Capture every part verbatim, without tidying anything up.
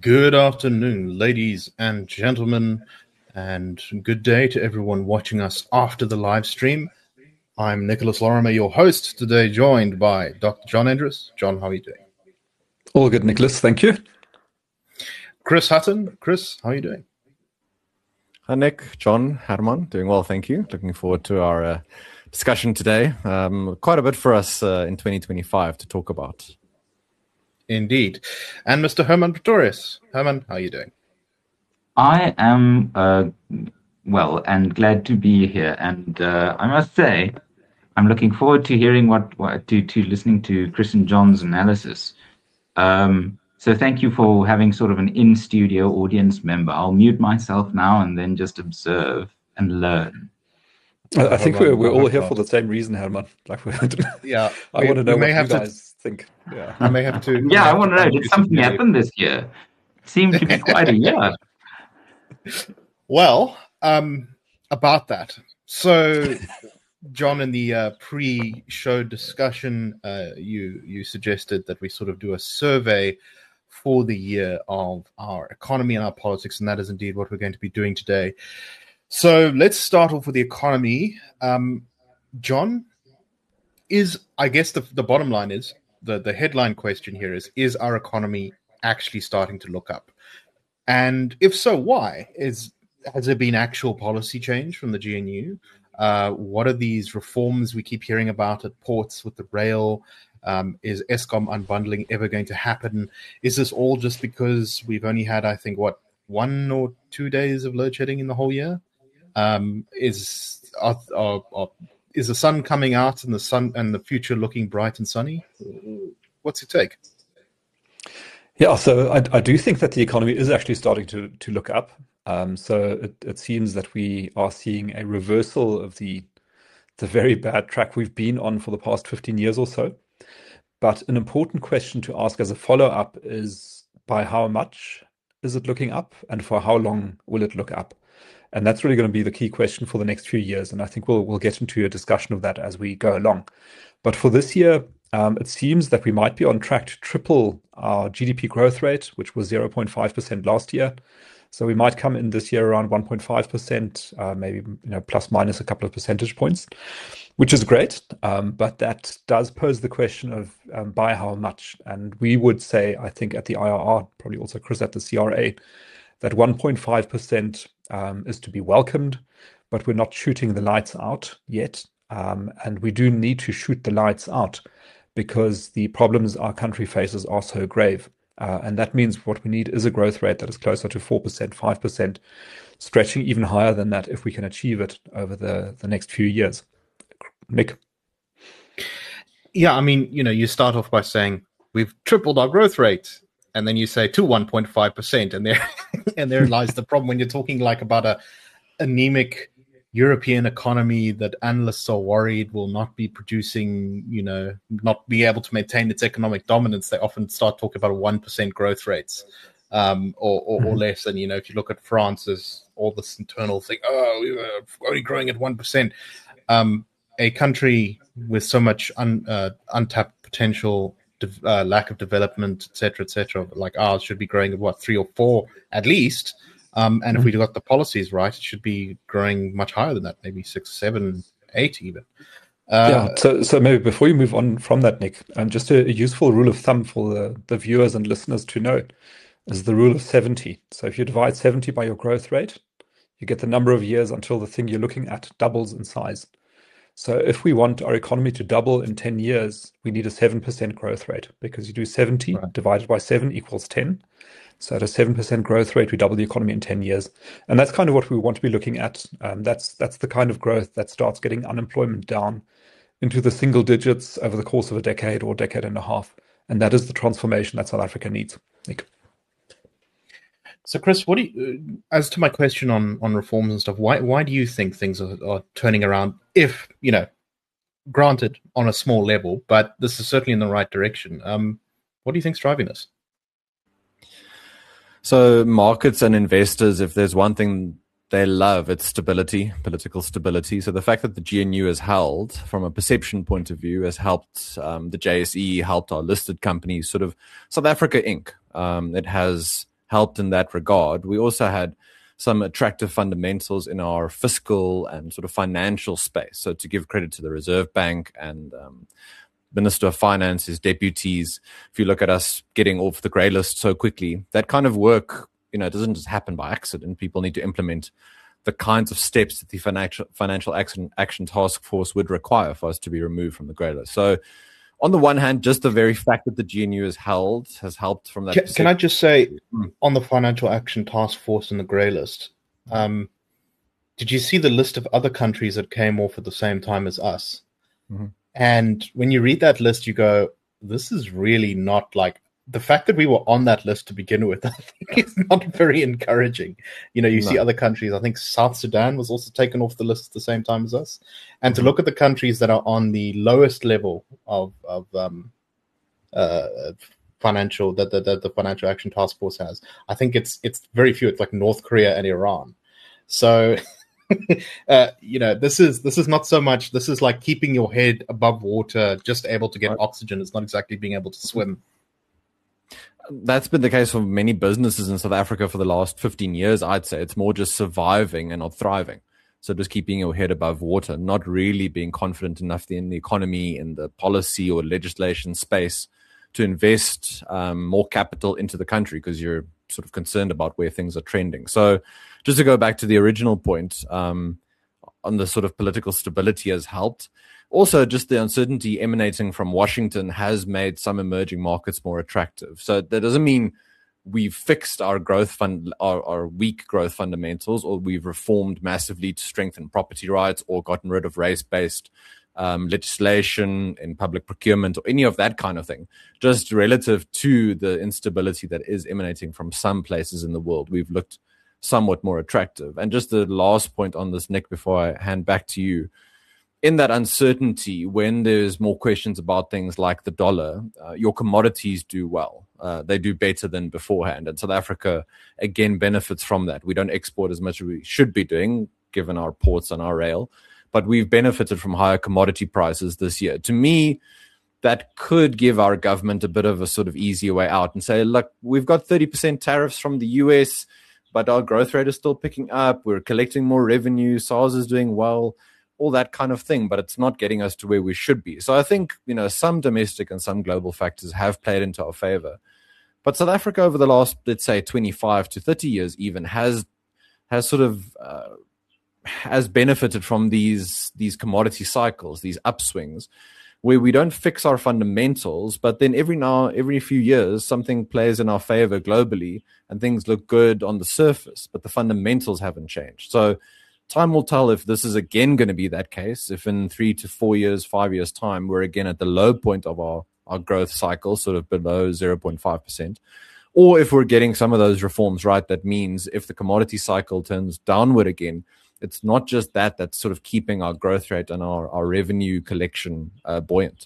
Good afternoon, ladies and gentlemen, and good day to everyone watching us after the live stream. I'm Nicholas Lorimer, your host, today joined by Doctor John Endres. John, how are you doing? All good, Nicholas. Thank you. Chris Hutton. Chris, how are you doing? Hi, Nick. John, Herman. Doing well, thank you. Looking forward to our uh, discussion today. Um, quite a bit for us uh, in twenty twenty-five to talk about. Indeed. And Mister Herman Pretorius. Herman, how are you doing? I am uh, well and glad to be here. And uh, I must say, I'm looking forward to hearing what, what to, to listening to Chris and John's analysis. Um, so thank you for having sort of an in-studio audience member. I'll mute myself now and then just observe and learn. I, I think we're, we're all here for the same reason, Herman. Like, we're, yeah, I we, want to know what you guys to... think. Yeah, I may have to. Yeah, have I want to know. Did something really... happen this year? It seemed to be quite a year. Well, um, about that. So, John, in the uh, pre-show discussion, uh, you you suggested that we sort of do a survey for the year of our economy and our politics, and that is indeed what we're going to be doing today. So let's start off with the economy. Um, John, is I guess the the bottom line is, the, the headline question here is, is our economy actually starting to look up? And if so, why? Is Has there been actual policy change from the G N U? Uh, what are these reforms we keep hearing about at ports with the rail? Um, is Eskom unbundling ever going to happen? Is this all just because we've only had, I think, what, one or two days of load shedding in the whole year? Um, is are, are, are, is the sun coming out and the sun and the future looking bright and sunny? What's your take? Yeah, so I, I do think that the economy is actually starting to to look up. Um, so it, it seems that we are seeing a reversal of the the very bad track we've been on for the past fifteen years or so. But an important question to ask as a follow-up is, by how much is it looking up, and for how long will it look up? And that's really going to be the key question for the next few years. And I think we'll we'll get into a discussion of that as we go along. But for this year, um, it seems that we might be on track to triple our G D P growth rate, which was zero point five percent last year. So we might come in this year around one point five percent, uh, maybe you know plus minus a couple of percentage points, which is great. Um, but that does pose the question of um, by how much. And we would say, I think at the I R R, probably also Chris at the C R A, that one point five percent um, is to be welcomed, but we're not shooting the lights out yet. Um, and we do need to shoot the lights out because the problems our country faces are so grave. Uh, and that means what we need is a growth rate that is closer to four percent, five percent, stretching even higher than that if we can achieve it over the, the next few years. Nick? Yeah, I mean, you know, you start off by saying we've tripled our growth rate, and then you say to one point five percent, and there and there lies the problem when you're talking like about a anemic European economy that analysts are worried will not be producing, you know, not be able to maintain its economic dominance. They often start talking about one percent growth rates um, or, or, mm-hmm. or less. And, you know, if you look at France, there's all this internal thing, oh, we were only growing at one percent. Um, a country with so much un, uh, untapped potential, de- uh, lack of development, et cetera, et cetera, like ours should be growing at what, three or four at least. Um, and if we got the policies right, it should be growing much higher than that, maybe six, seven, eight even. Uh, yeah, so so maybe before you move on from that, Nick, um, just a, a useful rule of thumb for the, the viewers and listeners to know is the rule of seventy. So if you divide seventy by your growth rate, you get the number of years until the thing you're looking at doubles in size. So if we want our economy to double in ten years, we need a seven percent growth rate because you do seventy right. divided by seven equals ten. So at a seven percent growth rate, we double the economy in ten years. And that's kind of what we want to be looking at. Um, that's that's the kind of growth that starts getting unemployment down into the single digits over the course of a decade or decade and a half. And that is the transformation that South Africa needs. Nick. So, Chris, what do you, as to my question on, on reforms and stuff, why why do you think things are, are turning around if, you know, granted on a small level, but this is certainly in the right direction? Um, what do you think's driving this? So markets and investors, if there's one thing they love, it's stability, political stability. So the fact that the G N U has held, from a perception point of view, has helped um, the J S E, helped our listed companies, sort of South Africa Incorporated. Um, it has helped in that regard. We also had some attractive fundamentals in our fiscal and sort of financial space. So to give credit to the Reserve Bank and um, Minister of Finance, his deputies, if you look at us getting off the grey list so quickly, that kind of work, you know, it doesn't just happen by accident. People need to implement the kinds of steps that the financial financial action, action task force would require for us to be removed from the grey list. So on the one hand, just the very fact that the G N U is held has helped from that. Can, can I just say, mm. on the Financial Action Task Force and the grey list, um, did you see the list of other countries that came off at the same time as us? Mm-hmm. And when you read that list, you go, this is really not like, the fact that we were on that list to begin with, I think is not very encouraging. You know, you no. see other countries, I think South Sudan was also taken off the list at the same time as us. And mm-hmm. to look at the countries that are on the lowest level of, of um, uh, financial, that the, the, the Financial Action Task Force has, I think it's it's very few. It's like North Korea and Iran. So, uh, you know, this is this is not so much, this is like keeping your head above water, just able to get right. oxygen. It's not exactly being able to swim. That's been the case for many businesses in South Africa for the last fifteen years, I'd say. It's more just surviving and not thriving. So just keeping your head above water, not really being confident enough in the economy, in the policy or legislation space to invest um, more capital into the country because you're sort of concerned about where things are trending. So just to go back to the original point um, on the sort of political stability has helped. Also, just the uncertainty emanating from Washington has made some emerging markets more attractive. So that doesn't mean we've fixed our growth fund, our, our weak growth fundamentals, or we've reformed massively to strengthen property rights, or gotten rid of race-based um, legislation in public procurement, or any of that kind of thing. Just relative to the instability that is emanating from some places in the world, we've looked somewhat more attractive. And just the last point on this, Nick, before I hand back to you. In that uncertainty, when there's more questions about things like the dollar, uh, your commodities do well. Uh, they do better than beforehand. And South Africa, again, benefits from that. We don't export as much as we should be doing, given our ports and our rail. But we've benefited from higher commodity prices this year. To me, that could give our government a bit of a sort of easier way out and say, look, we've got thirty percent tariffs from the U S, but our growth rate is still picking up. We're collecting more revenue. SARS is doing well. All that kind of thing, but it's not getting us to where we should be. So I think, you know, some domestic and some global factors have played into our favor. But South Africa over the last, let's say, twenty-five to thirty years even has has sort of uh, has benefited from these these commodity cycles, these upswings, where we don't fix our fundamentals, but then every now, every few years, something plays in our favor globally and things look good on the surface, but the fundamentals haven't changed. So time will tell if this is again going to be that case, if in three to four years, five years' time, we're again at the low point of our, our growth cycle, sort of below zero point five percent, or if we're getting some of those reforms right, that means if the commodity cycle turns downward again, it's not just that that's sort of keeping our growth rate and our, our revenue collection uh, buoyant.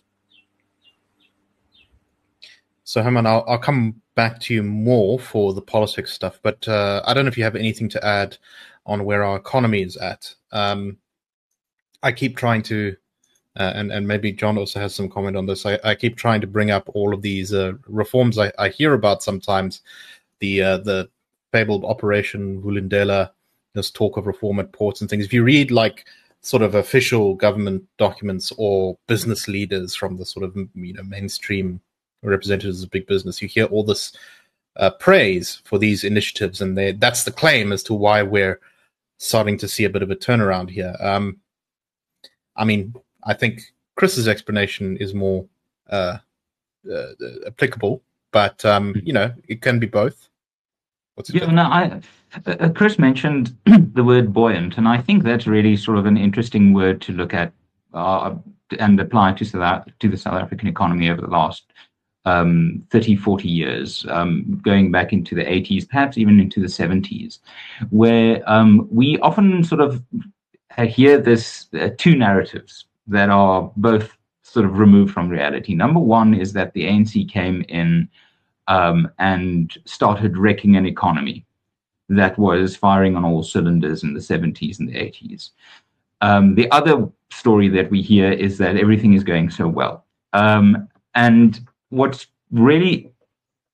So, Herman, I'll, I'll come back to you more for the politics stuff, but uh, I don't know if you have anything to add on where our economy is at. Um, I keep trying to, uh, and, and maybe John also has some comment on this, I, I keep trying to bring up all of these uh, reforms I, I hear about sometimes, the uh, the fabled Operation Vulindlela, this talk of reform at ports and things. If you read like sort of official government documents or business leaders from the sort of, you know, mainstream representatives of big business, you hear all this uh, praise for these initiatives, and they, that's the claim as to why we're starting to see a bit of a turnaround here. Um, I mean, I think Chris's explanation is more uh, uh, applicable, but um, you know, it can be both. What's yeah, no, I, uh, Chris mentioned the word buoyant, and I think that's really sort of an interesting word to look at uh, and apply to South to the South African economy over the last Um, thirty, forty years, um, going back into the eighties, perhaps even into the seventies, where um, we often sort of hear this uh, two narratives that are both sort of removed from reality. Number one is that the A N C came in um, and started wrecking an economy that was firing on all cylinders in the seventies and the eighties. Um, the other story that we hear is that everything is going so well. Um, and What's really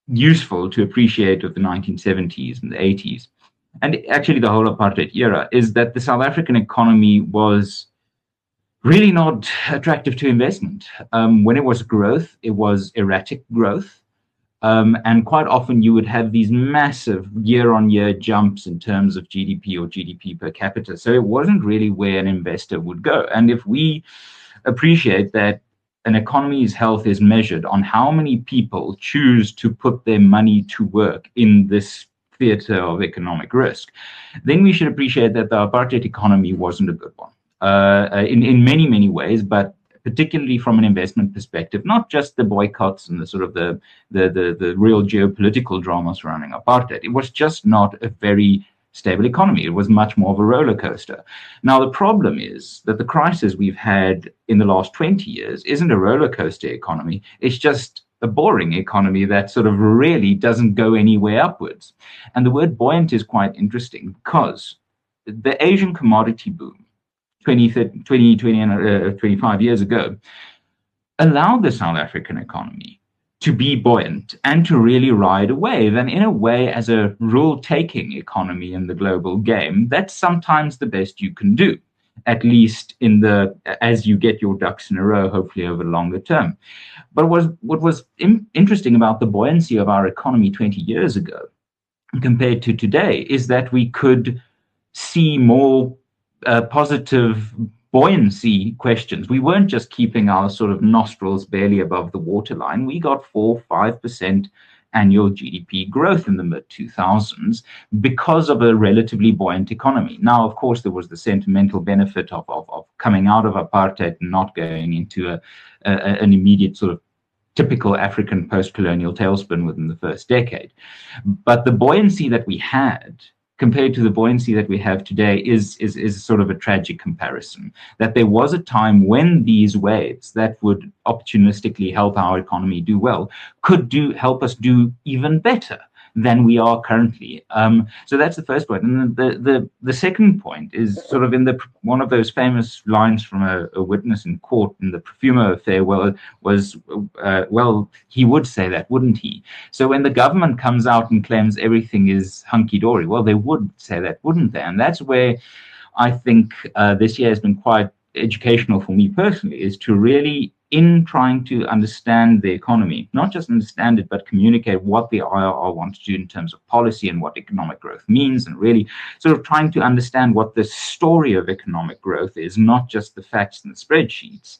useful to appreciate of the nineteen seventies and the eighties, and actually the whole apartheid era, is that the South African economy was really not attractive to investment. Um, when it was growth, it was erratic growth. Um, and quite often you would have these massive year-on-year jumps in terms of G D P or G D P per capita. So it wasn't really where an investor would go. And if we appreciate that an economy's health is measured on how many people choose to put their money to work in this theater of economic risk, then we should appreciate that the apartheid economy wasn't a good one uh, in, in many, many ways, but particularly from an investment perspective, not just the boycotts and the sort of the, the, the, the real geopolitical drama surrounding apartheid. It was just not a very stable economy. It was much more of a roller coaster. Now, the problem is that the crisis we've had in the last twenty years isn't a roller coaster economy. It's just a boring economy that sort of really doesn't go anywhere upwards. And the word buoyant is quite interesting because the Asian commodity boom twenty, twenty, twenty, uh, twenty-five years ago allowed the South African economy to be buoyant and to really ride a wave. And in a way, as a rule-taking economy in the global game, that's sometimes the best you can do, at least in the as you get your ducks in a row, hopefully over the longer term. But what was, what was in, interesting about the buoyancy of our economy twenty years ago compared to today is that we could see more uh, positive buoyancy questions. We weren't just keeping our sort of nostrils barely above the waterline. We got four, five percent annual G D P growth in the mid two thousands because of a relatively buoyant economy. Now, of course, there was the sentimental benefit of, of, of coming out of apartheid and not going into a, a, an immediate sort of typical African post-colonial tailspin within the first decade. But the buoyancy that we had compared to the buoyancy that we have today is, is, is sort of a tragic comparison. That there was a time when these waves that would opportunistically help our economy do well could do help us do even better than we are currently. Um, so that's the first point. And the, the, the second point is sort of in the one of those famous lines from a, a witness in court in the Profumo affair, well, was, uh, well, he would say that, wouldn't he? So when the government comes out and claims everything is hunky-dory, well, they would say that, wouldn't they? And that's where I think uh, this year has been quite educational for me personally, is to really, in trying to understand the economy, not just understand it, but communicate what the I R R wants to do in terms of policy and what economic growth means, and really sort of trying to understand what the story of economic growth is, not just the facts and the spreadsheets.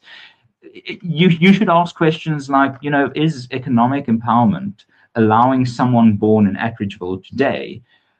You, you should ask questions like, you know, is economic empowerment allowing someone born in Attridgeville today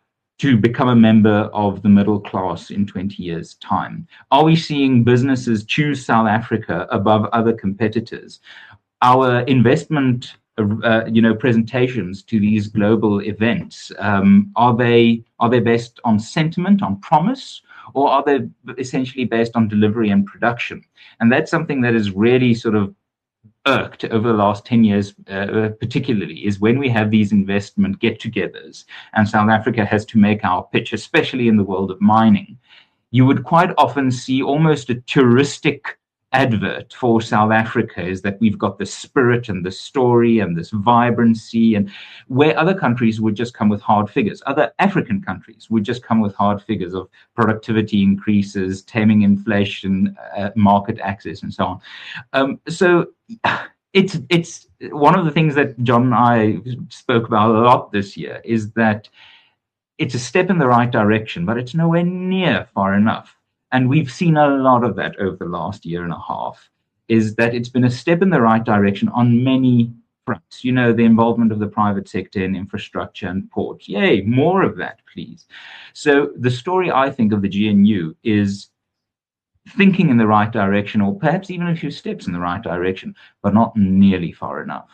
to become a member of the middle class in twenty years' time? Are we seeing businesses choose South Africa above other competitors? Our investment, uh, you know, presentations to these global events, um, are they are they based on sentiment, on promise, or are they essentially based on delivery and production? And that's something that is really sort of irked over the last ten years, uh, particularly, is when we have these investment get-togethers and South Africa has to make our pitch, especially in the world of mining. You would quite often see almost a touristic advert for South Africa, is that we've got the spirit and the story and this vibrancy, and where other countries would just come with hard figures. Other African countries would just come with hard figures of productivity increases, taming inflation, uh, market access, and so on. Um, so it's it's one of the things that John and I spoke about a lot this year, is that it's a step in the right direction, but it's nowhere near far enough. And we've seen a lot of that over the last year and a half, is that it's been a step in the right direction on many fronts. You know, the involvement of the private sector in infrastructure and ports. Yay, more of that, please. So the story, I think, of the G N U is thinking in the right direction, or perhaps even a few steps in the right direction, but not nearly far enough.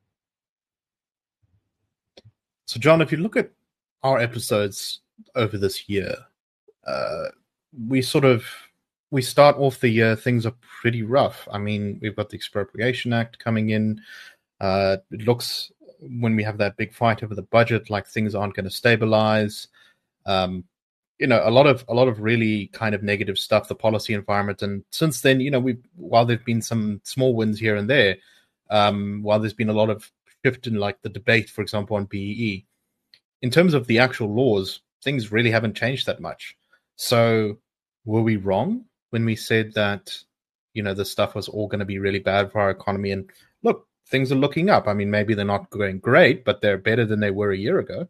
So, John, if you look at our episodes over this year, uh, we sort of, we start off the year, things are pretty rough. I mean, we've got the Expropriation Act coming in. Uh, it looks, when we have that big fight over the budget, like things aren't going to stabilize. Um, you know, a lot of, a lot of really kind of negative stuff, the policy environment. And since then, you know, we, while there've been some small wins here and there, um, while there's been a lot of shift in like the debate, for example, on B E E. In terms of the actual laws, things really haven't changed that much. So were we wrong when we said that, you know, this stuff was all going to be really bad for our economy? And look, things are looking up. I mean, maybe they're not going great, but they're better than they were a year ago.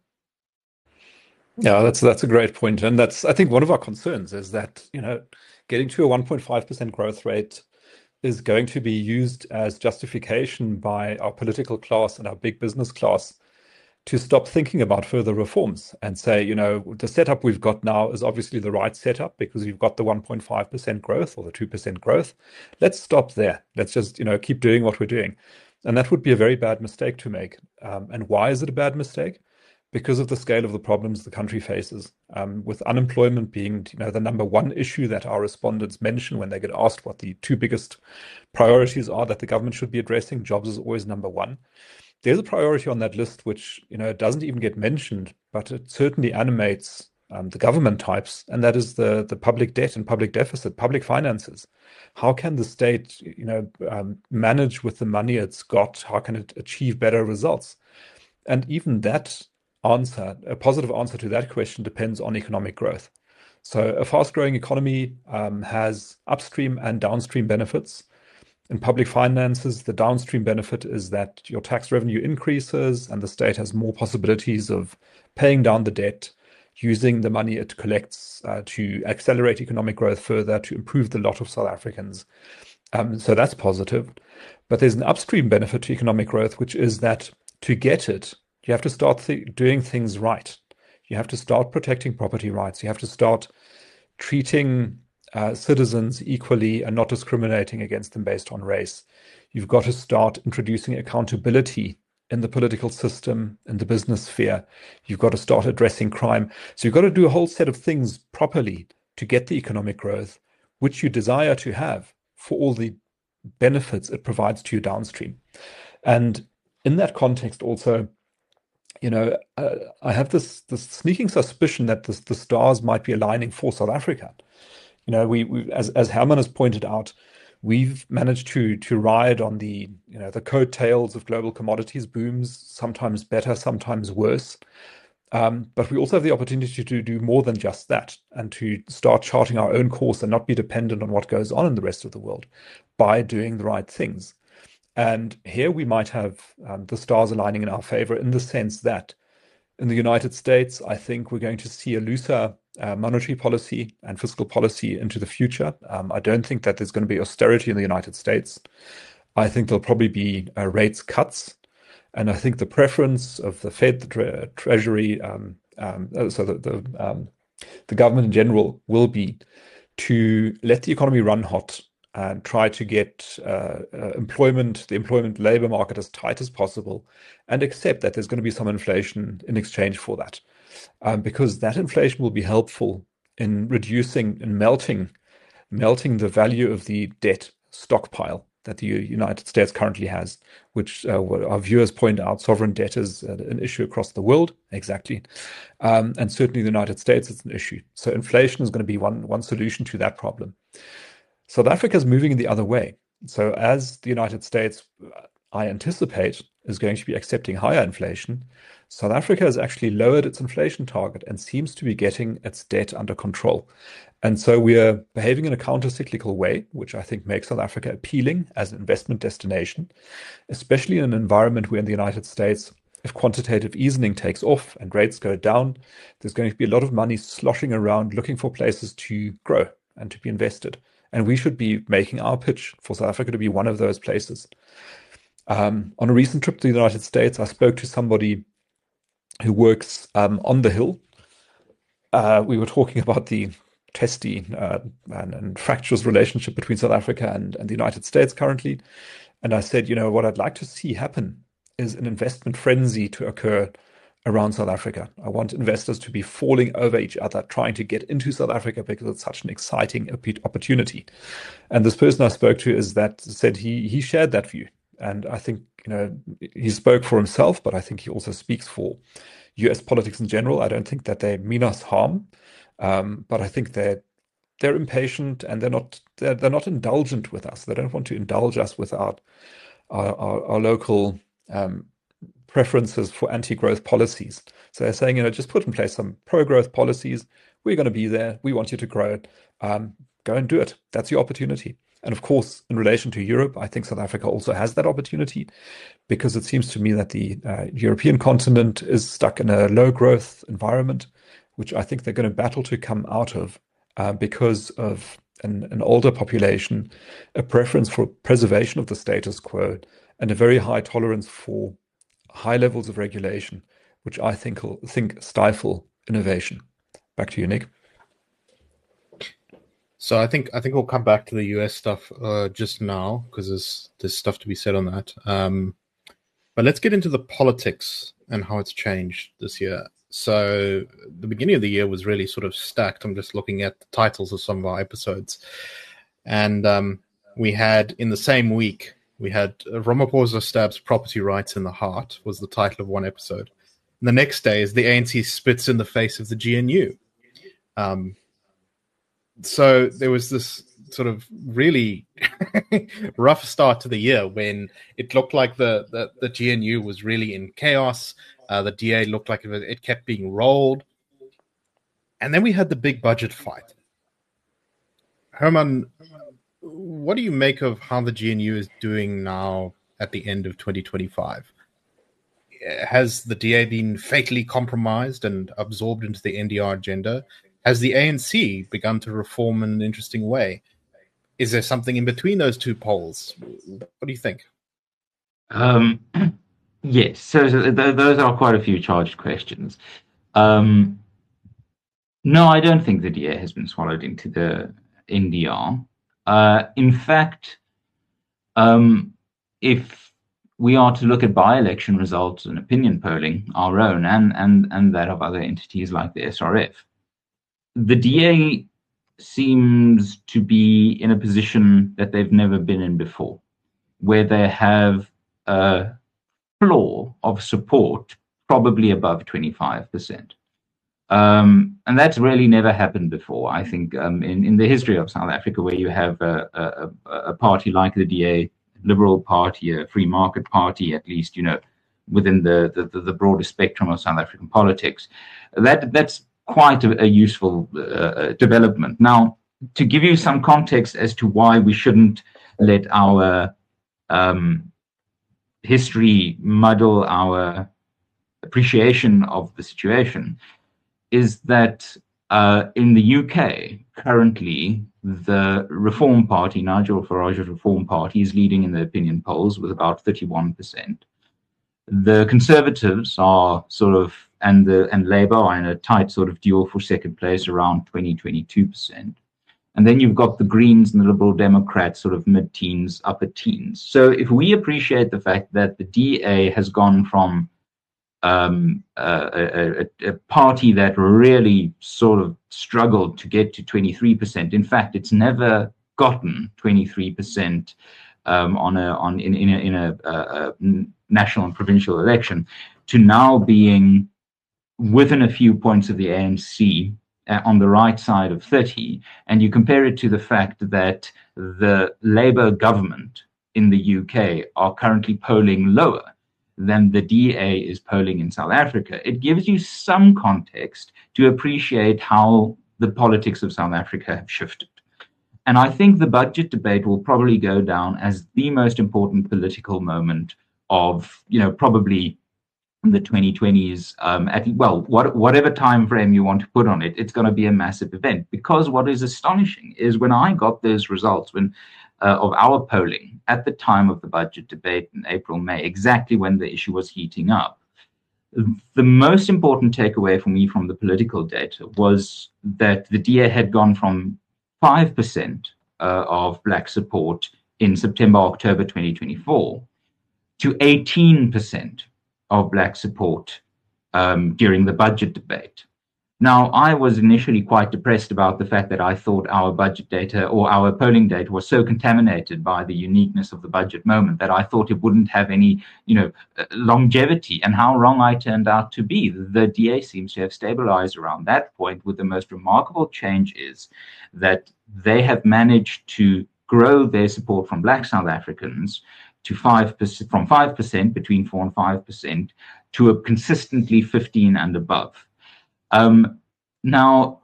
Yeah, that's that's a great point. And that's, I think, one of our concerns is that, you know, getting to a one point five percent growth rate is going to be used as justification by our political class and our big business class to stop thinking about further reforms and say, you know, the setup we've got now is obviously the right setup because we've got the one point five percent growth or the two percent growth. Let's stop there. Let's just, you know, keep doing what we're doing. And that would be a very bad mistake to make. Um, and why is it a bad mistake? Because of the scale of the problems the country faces, um, with unemployment being, you know, the number one issue that our respondents mention when they get asked what the two biggest priorities are that the government should be addressing. Jobs is always number one. There's a priority on that list which, you know, doesn't even get mentioned, but it certainly animates um, the government types, and that is the the public debt and public deficit, public finances. How can the state, you know, um, manage with the money it's got? How can it achieve better results? And even that answer, a positive answer to that question, depends on economic growth. So a fast-growing economy um, has upstream and downstream benefits. In public finances, the downstream benefit is that your tax revenue increases and the state has more possibilities of paying down the debt, using the money it collects uh, to accelerate economic growth further, to improve the lot of South Africans. Um, so that's positive. But there's an upstream benefit to economic growth, which is that to get it, you have to start th- doing things right. You have to start protecting property rights. You have to start treating uh, citizens equally and not discriminating against them based on race. You've got to start introducing accountability in the political system, in the business sphere. You've got to start addressing crime. So you've got to do a whole set of things properly to get the economic growth, which you desire to have for all the benefits it provides to you downstream. And in that context also, you know, uh, I have this this sneaking suspicion that this, the stars might be aligning for South Africa. You know, we, we as as Herman has pointed out, we've managed to to ride on the you know the coattails of global commodities booms, sometimes better, sometimes worse. Um, but we also have the opportunity to do more than just that and to start charting our own course and not be dependent on what goes on in the rest of the world by doing the right things. And here we might have um, the stars aligning in our favor in the sense that in the United States, I think we're going to see a looser uh, monetary policy and fiscal policy into the future. Um, I don't think that there's going to be austerity in the United States. I think there'll probably be uh, rates cuts. And I think the preference of the Fed, the tre- Treasury, um, um, so the, the, um, the government in general will be to let the economy run hot and try to get uh, uh, employment, the employment labor market as tight as possible, and accept that there's going to be some inflation in exchange for that. Um, because that inflation will be helpful in reducing and melting, melting the value of the debt stockpile that the United States currently has, which uh, our viewers point out, sovereign debt is an issue across the world, exactly. Um, and certainly the United States is an issue. So inflation is going to be one, one solution to that problem. South Africa is moving in the other way. So as the United States, I anticipate, is going to be accepting higher inflation, South Africa has actually lowered its inflation target and seems to be getting its debt under control. And so we are behaving in a counter-cyclical way, which I think makes South Africa appealing as an investment destination, especially in an environment where in the United States, if quantitative easing takes off and rates go down, there's going to be a lot of money sloshing around looking for places to grow and to be invested. And we should be making our pitch for South Africa to be one of those places. Um, on a recent trip to the United States, I spoke to somebody who works um, on the Hill. Uh, we were talking about the testy uh, and, and fractious relationship between South Africa and, and the United States currently. And I said, you know, what I'd like to see happen is an investment frenzy to occur around South Africa. I want investors to be falling over each other, trying to get into South Africa because it's such an exciting opportunity. And this person I spoke to is that said he he shared that view. And I think, you know, he spoke for himself, but I think he also speaks for U S politics in general. I don't think that they mean us harm, um, but I think they're they're impatient and they're not they're, they're not indulgent with us. They don't want to indulge us with our our, our, our local um, preferences for anti-growth policies. So they're saying, you know, just put in place some pro-growth policies. We're going to be there. We want you to grow it. Um, go and do it. That's your opportunity. And of course, in relation to Europe, I think South Africa also has that opportunity, because it seems to me that the uh, European continent is stuck in a low growth environment, which I think they're going to battle to come out of uh, because of an, an older population, a preference for preservation of the status quo, and a very high tolerance for high levels of regulation, which I think will think stifle innovation. Back to you, Nick. So I think I think we'll come back to the U S stuff uh, just now, because there's there's stuff to be said on that. Um, but let's get into the politics and how it's changed this year. So the beginning of the year was really sort of stacked. I'm just looking at the titles of some of our episodes, and um, we had in the same week we had Ramaphosa stabs property rights in the heart was the title of one episode. And the next day is the A N C spits in the face of the G N U. Um, So there was this sort of really rough start to the year when it looked like the, the, the G N U was really in chaos. Uh, the D A looked like it, was, it kept being rolled. And then we had the big budget fight. Herman, what do you make of how the G N U is doing now at the end of twenty twenty-five? Has the D A been fatally compromised and absorbed into the N D R agenda? Has the A N C begun to reform in an interesting way? Is there something in between those two poles? What do you think? Um, yes, so, so th- those are quite a few charged questions. Um, no, I don't think the D A has been swallowed into the N D R. Uh, in fact, um, if we are to look at by-election results and opinion polling, our own and, and, and that of other entities like the S R F, the D A seems to be in a position that they've never been in before, where they have a floor of support probably above twenty-five percent. Um, and that's really never happened before, I think, um, in, in the history of South Africa, where you have a, a, a party like the D A, Liberal Party, a free market party, at least, you know, within the, the, the broader spectrum of South African politics. That That's quite a, a useful uh, development. Now, to give you some context as to why we shouldn't let our um, history muddle our appreciation of the situation, is that uh, in the U K, currently, the Reform Party, Nigel Farage's Reform Party, is leading in the opinion polls with about thirty-one percent. The Conservatives are sort of, and the and Labour are in a tight sort of duel for second place around twenty, twenty-two percent. And then you've got the Greens and the Liberal Democrats sort of mid-teens, upper teens. So if we appreciate the fact that the D A has gone from um, a, a, a party that really sort of struggled to get to twenty-three percent, in fact, it's never gotten twenty-three percent um, on a on in in a, in a, a, a national and provincial election, to now being within a few points of the A N C uh, on the right side of thirty, and you compare it to the fact that the Labour government in the U K are currently polling lower than the D A is polling in South Africa, it gives you some context to appreciate how the politics of South Africa have shifted. And I think the budget debate will probably go down as the most important political moment of, you know, probably the twenty twenties, um, at, well, what, whatever time frame you want to put on it, it's going to be a massive event. Because what is astonishing is when I got those results when uh, of our polling at the time of the budget debate in April, May, exactly when the issue was heating up, the most important takeaway for me from the political data was that the D A had gone from five percent uh, of Black support in September, October twenty twenty-four to eighteen percent of Black support um, during the budget debate. Now, I was initially quite depressed about the fact that I thought our budget data or our polling data was so contaminated by the uniqueness of the budget moment that I thought it wouldn't have any, you know, longevity, and how wrong I turned out to be. The D A seems to have stabilized around that point, with the most remarkable change is that they have managed to grow their support from Black South Africans to five percent, from five percent, between four and five percent, to a consistently fifteen and above. Um, now,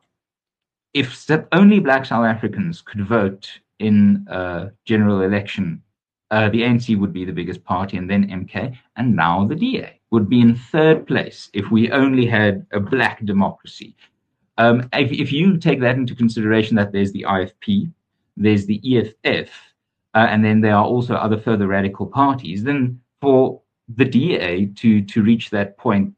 if only Black South Africans could vote in a general election, uh, the A N C would be the biggest party, and then M K, and now the D A would be in third place if we only had a black democracy. Um, if, if you take that into consideration, that there's the I F P, there's the E F F, uh, and then there are also other further radical parties, then for the D A to, to reach that point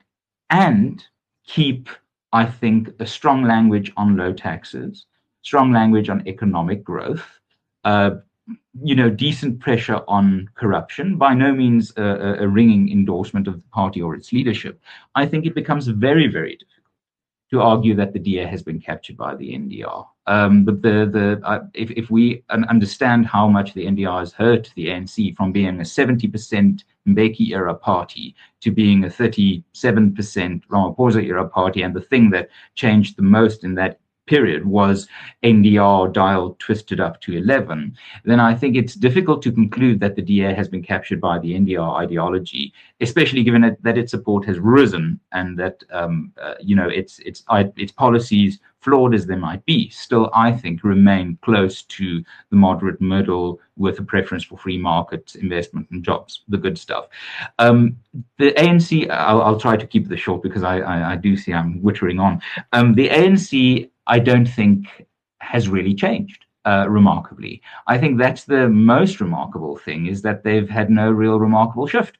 and keep, I think, a strong language on low taxes, strong language on economic growth, uh, you know, decent pressure on corruption, by no means a, a ringing endorsement of the party or its leadership, I think it becomes very, very difficult to argue that the D A has been captured by the N D R. Um, but the the uh, if if we understand how much the N D R has hurt the A N C from being a seventy percent Mbeki era party to being a thirty-seven percent Ramaphosa era party, and the thing that changed the most in that period was N D R dial twisted up to eleven, then I think it's difficult to conclude that the D A has been captured by the N D R ideology, especially given that, that its support has risen and that um, uh, you know its its its policies, flawed as they might be, still I think remain close to the moderate middle with a preference for free market investment and jobs, the good stuff. Um, the A N C, I'll, I'll try to keep this short because I, I, I do see I'm wittering on. Um, the A N C, I don't think has really changed uh, remarkably. I think that's the most remarkable thing, is that they've had no real remarkable shift.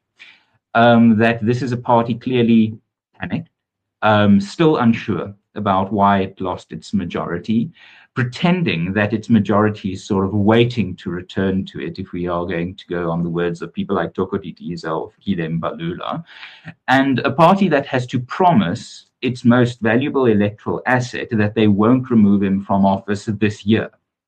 Um, that this is a party clearly panicked, um, still unsure about why it lost its majority, pretending that its majority is sort of waiting to return to it, if we are going to go on the words of people like Tokodidiza or Fikile Mbalula, and a party that has to promise its most valuable electoral asset that they won't remove him from office this year,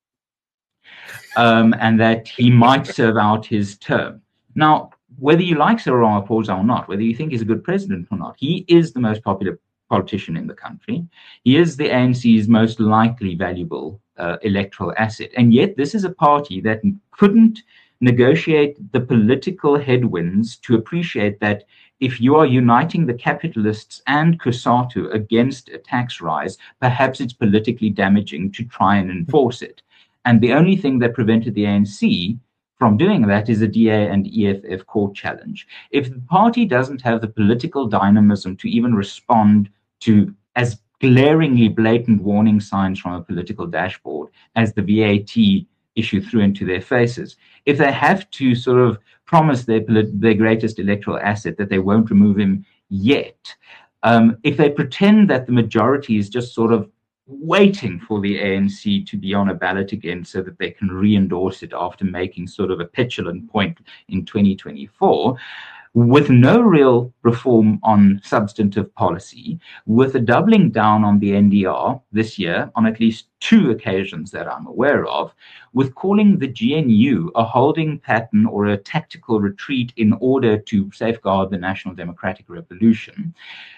um, and that he might serve out his term. Now, whether you like Cyril Ramaphosa or not, whether you think he's a good president or not, he is the most popular politician in the country. He is the A N C's most likely valuable uh, electoral asset. And yet this is a party that couldn't negotiate the political headwinds to appreciate that if you are uniting the capitalists and COSATU against a tax rise, perhaps it's politically damaging to try and enforce it. And the only thing that prevented the A N C from doing that is a D A and E F F court challenge. If the party doesn't have the political dynamism to even respond to as glaringly blatant warning signs from a political dashboard as the V A T issue threw into their faces, if they have to sort of promise their, their greatest electoral asset that they won't remove him yet, um, if they pretend that the majority is just sort of waiting for the A N C to be on a ballot again so that they can re-endorse it after making sort of a petulant point in twenty twenty-four, with no real reform on substantive policy, with a doubling down on the N D R this year on at least two occasions that I'm aware of, with calling the G N U a holding pattern or a tactical retreat in order to safeguard the National Democratic Revolution,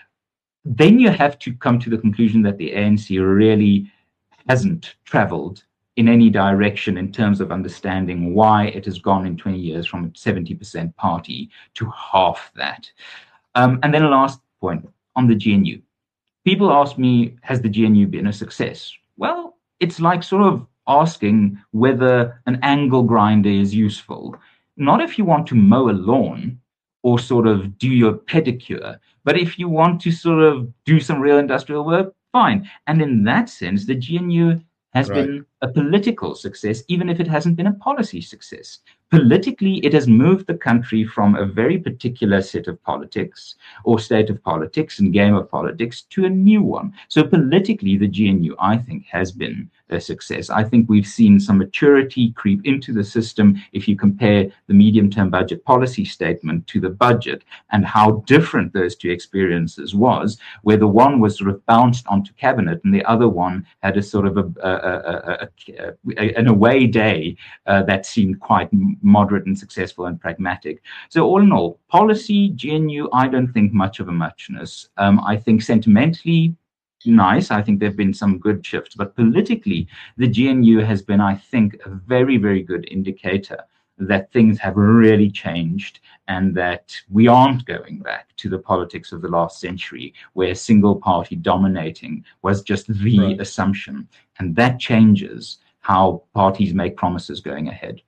then you have to come to the conclusion that the A N C really hasn't traveled in any direction in terms of understanding why it has gone in twenty years from a seventy percent party to half that. Um, and then a last point on the G N U. People ask me, has the G N U been a success? Well, it's like sort of asking whether an angle grinder is useful. Not if you want to mow a lawn or sort of do your pedicure, but if you want to sort of do some real industrial work, fine. And in that sense, the G N U has right. been a political success, even if it hasn't been a policy success. Politically, it has moved the country from a very particular set of politics or state of politics and game of politics to a new one. So politically, the G N U, I think, has been a success. I think we've seen some maturity creep into the system if you compare the medium-term budget policy statement to the budget and how different those two experiences was, where the one was sort of bounced onto cabinet and the other one had a sort of a, a, a, a, a, an away day uh, that seemed quite moderate and successful and pragmatic. So all in all, policy, G N U, I don't think much of a muchness. Um, I think sentimentally, nice. I think there have been some good shifts, but politically, the G N U has been, I think, a very, very good indicator that things have really changed and that we aren't going back to the politics of the last century where single party dominating was just the Right. assumption. And that changes how parties make promises going ahead.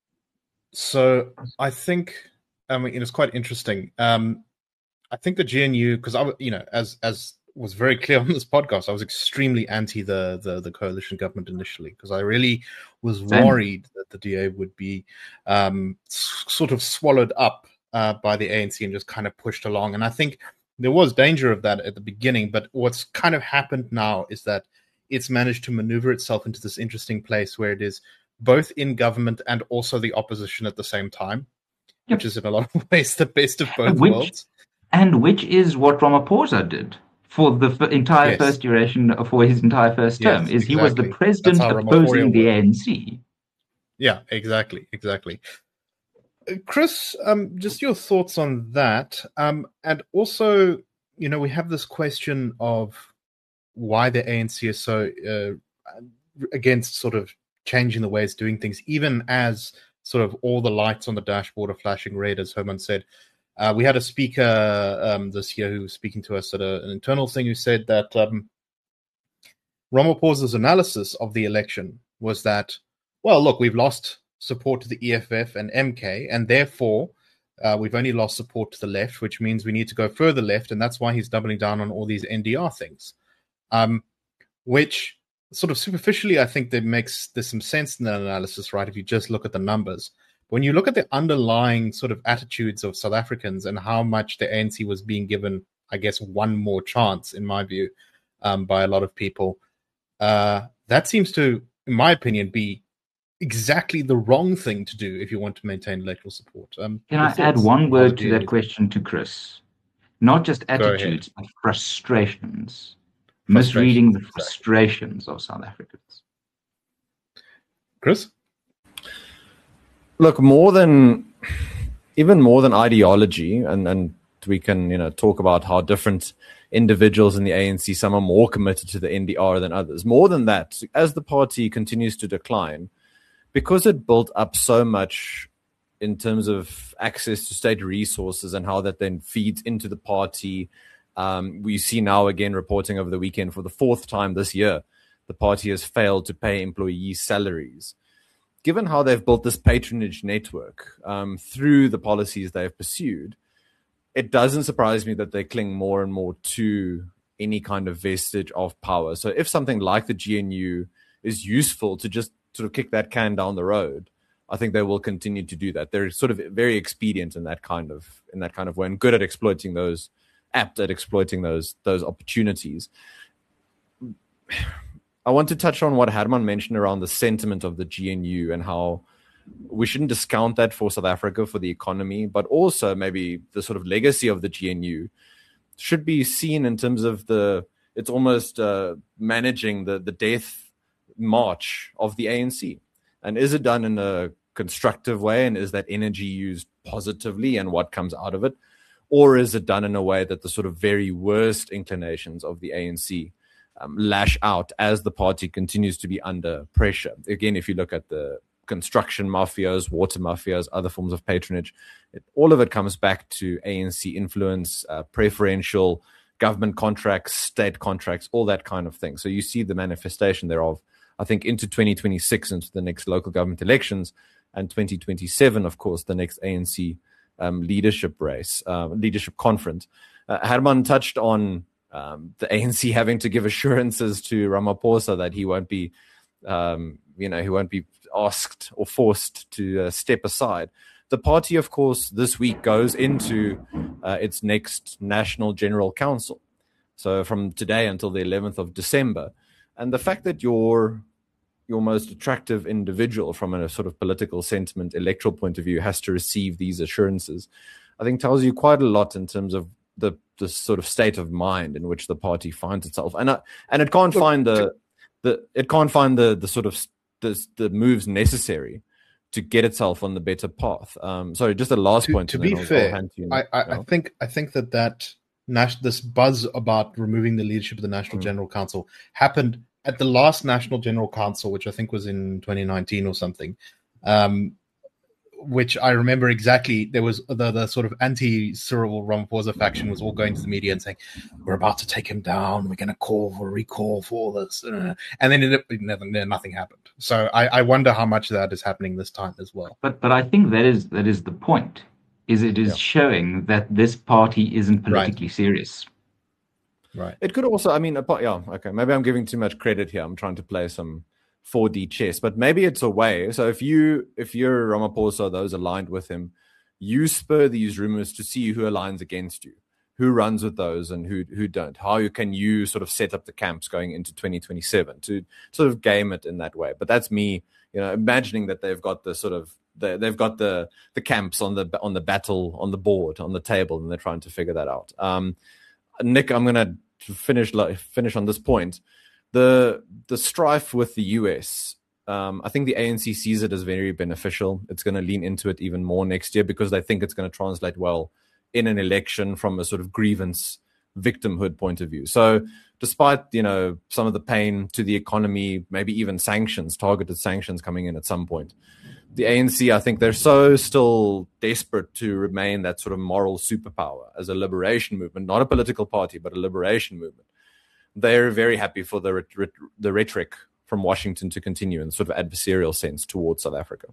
So I think, I mean, it's quite interesting. Um, I think the G N U, because I, you know, as as was very clear on this podcast, I was extremely anti the the, the coalition government initially because I really was Same. worried that the D A would be um, s- sort of swallowed up uh, by the A N C and just kind of pushed along. And I think there was danger of that at the beginning. But what's kind of happened now is that it's managed to maneuver itself into this interesting place where it is both in government and also the opposition at the same time, Yep. which is in a lot of ways the best of both Which- worlds. And which is what Ramaphosa did for the f- entire Yes. first duration, for his entire first term, Yes, is he was the exactly. president That's how opposing Ramaphosa the worked. A N C. Yeah, exactly, exactly. Uh, Chris, um, just your thoughts on that, um, and also, you know, we have this question of why the A N C is so uh, against sort of changing the way it's doing things, even as sort of all the lights on the dashboard are flashing red, as Herman said. Uh, we had a speaker um, this year who was speaking to us at a, an internal thing who said that um, Ramaphosa's analysis of the election was that, well, look, we've lost support to the E F F and M K, and therefore uh, we've only lost support to the left, which means we need to go further left, and that's why he's doubling down on all these N D R things, um, which sort of superficially, I think that makes there's some sense in that analysis, right, if you just look at the numbers. When you look at the underlying sort of attitudes of South Africans and how much the A N C was being given, I guess, one more chance, in my view, um, by a lot of people, uh, that seems to, in my opinion, be exactly the wrong thing to do if you want to maintain electoral support. Um, Can your I add thoughts one on word how to the that D A question to Chris? Not just ahead. attitudes, but frustrations. Misreading the Frustrations, exactly. frustrations of South Africans. Chris? Look, more than even more than ideology, and, and we can, you know, talk about how different individuals in the A N C, some are more committed to the N D R than others. More than that, as the party continues to decline, because it built up so much in terms of access to state resources and how that then feeds into the party. Um, we see now again reporting over the weekend for the fourth time this year, the party has failed to pay employees' salaries. Given how they've built this patronage network um, through the policies they've pursued, it doesn't surprise me that they cling more and more to any kind of vestige of power. So if something like the G N U is useful to just sort of kick that can down the road, I think they will continue to do that. They're sort of very expedient in that kind of in that kind of way, and good at exploiting those, apt at exploiting those those opportunities. I want to touch on what Herman mentioned around the sentiment of the G N U and how we shouldn't discount that for South Africa, for the economy, but also maybe the sort of legacy of the G N U should be seen in terms of the, it's almost uh, managing the, the death march of the A N C. And is it done in a constructive way? And is that energy used positively and what comes out of it? Or is it done in a way that the sort of very worst inclinations of the A N C um, lash out as the party continues to be under pressure? Again, if you look at the construction mafias, water mafias, other forms of patronage, it, all of it comes back to A N C influence, uh, preferential government contracts, state contracts, all that kind of thing. So you see the manifestation thereof, I think, into twenty twenty-six, into the next local government elections, and twenty twenty-seven, of course, the next A N C um, leadership race, uh, leadership conference. Uh, Herman touched on um, the A N C having to give assurances to Ramaphosa that he won't be, um, you know, he won't be asked or forced to uh, step aside. The party, of course, this week goes into uh, its next National General Council. So from today until the eleventh of December. And the fact that your your most attractive individual from a sort of political sentiment, electoral point of view, has to receive these assurances, I think tells you quite a lot in terms of the, the sort of state of mind in which the party finds itself. And uh, and it can't Look, find the to- the it can't find the the sort of the, the moves necessary to get itself on the better path. Um, sorry, just a last To, point. to and then be I'll- I'll fair, hand to you I, now. I, I think I think that that nas- this buzz about removing the leadership of the National Mm. General Council happened at the last National General Council, which I think was in twenty nineteen or something. Um, which I remember exactly. There was the, the sort of anti-Cyril Ramaphosa faction was all going to the media and saying, we're about to take him down. We're going to call for a recall for all this. And then it, it never, nothing happened. So I, I wonder how much of that is happening this time as well. But but I think that is that is the point, is it is yeah. showing that this party isn't politically right. serious. Right. It could also, I mean, yeah, okay, maybe I'm giving too much credit here. I'm trying to play some four D chess, but maybe it's a way. So if you if you're Ramaphosa or those aligned with him, you spur these rumors to see who aligns against you, who runs with those and who who don't. How can you sort of set up the camps going into twenty twenty-seven to sort of game it in that way? But that's me, you know, imagining that they've got the sort of the, they've got the the camps on the on the battle on the board on the table, and they're trying to figure that out. Um, Nick, I'm gonna finish finish on this point. The the strife with the U S, um, I think the A N C sees it as very beneficial. It's going to lean into it even more next year because they think it's going to translate well in an election from a sort of grievance victimhood point of view. So despite, you know, some of the pain to the economy, maybe even sanctions, targeted sanctions coming in at some point, the A N C, I think they're so still desperate to remain that sort of moral superpower as a liberation movement, not a political party, but a liberation movement. They're very happy for the ret- the rhetoric from Washington to continue in a sort of adversarial sense towards South Africa.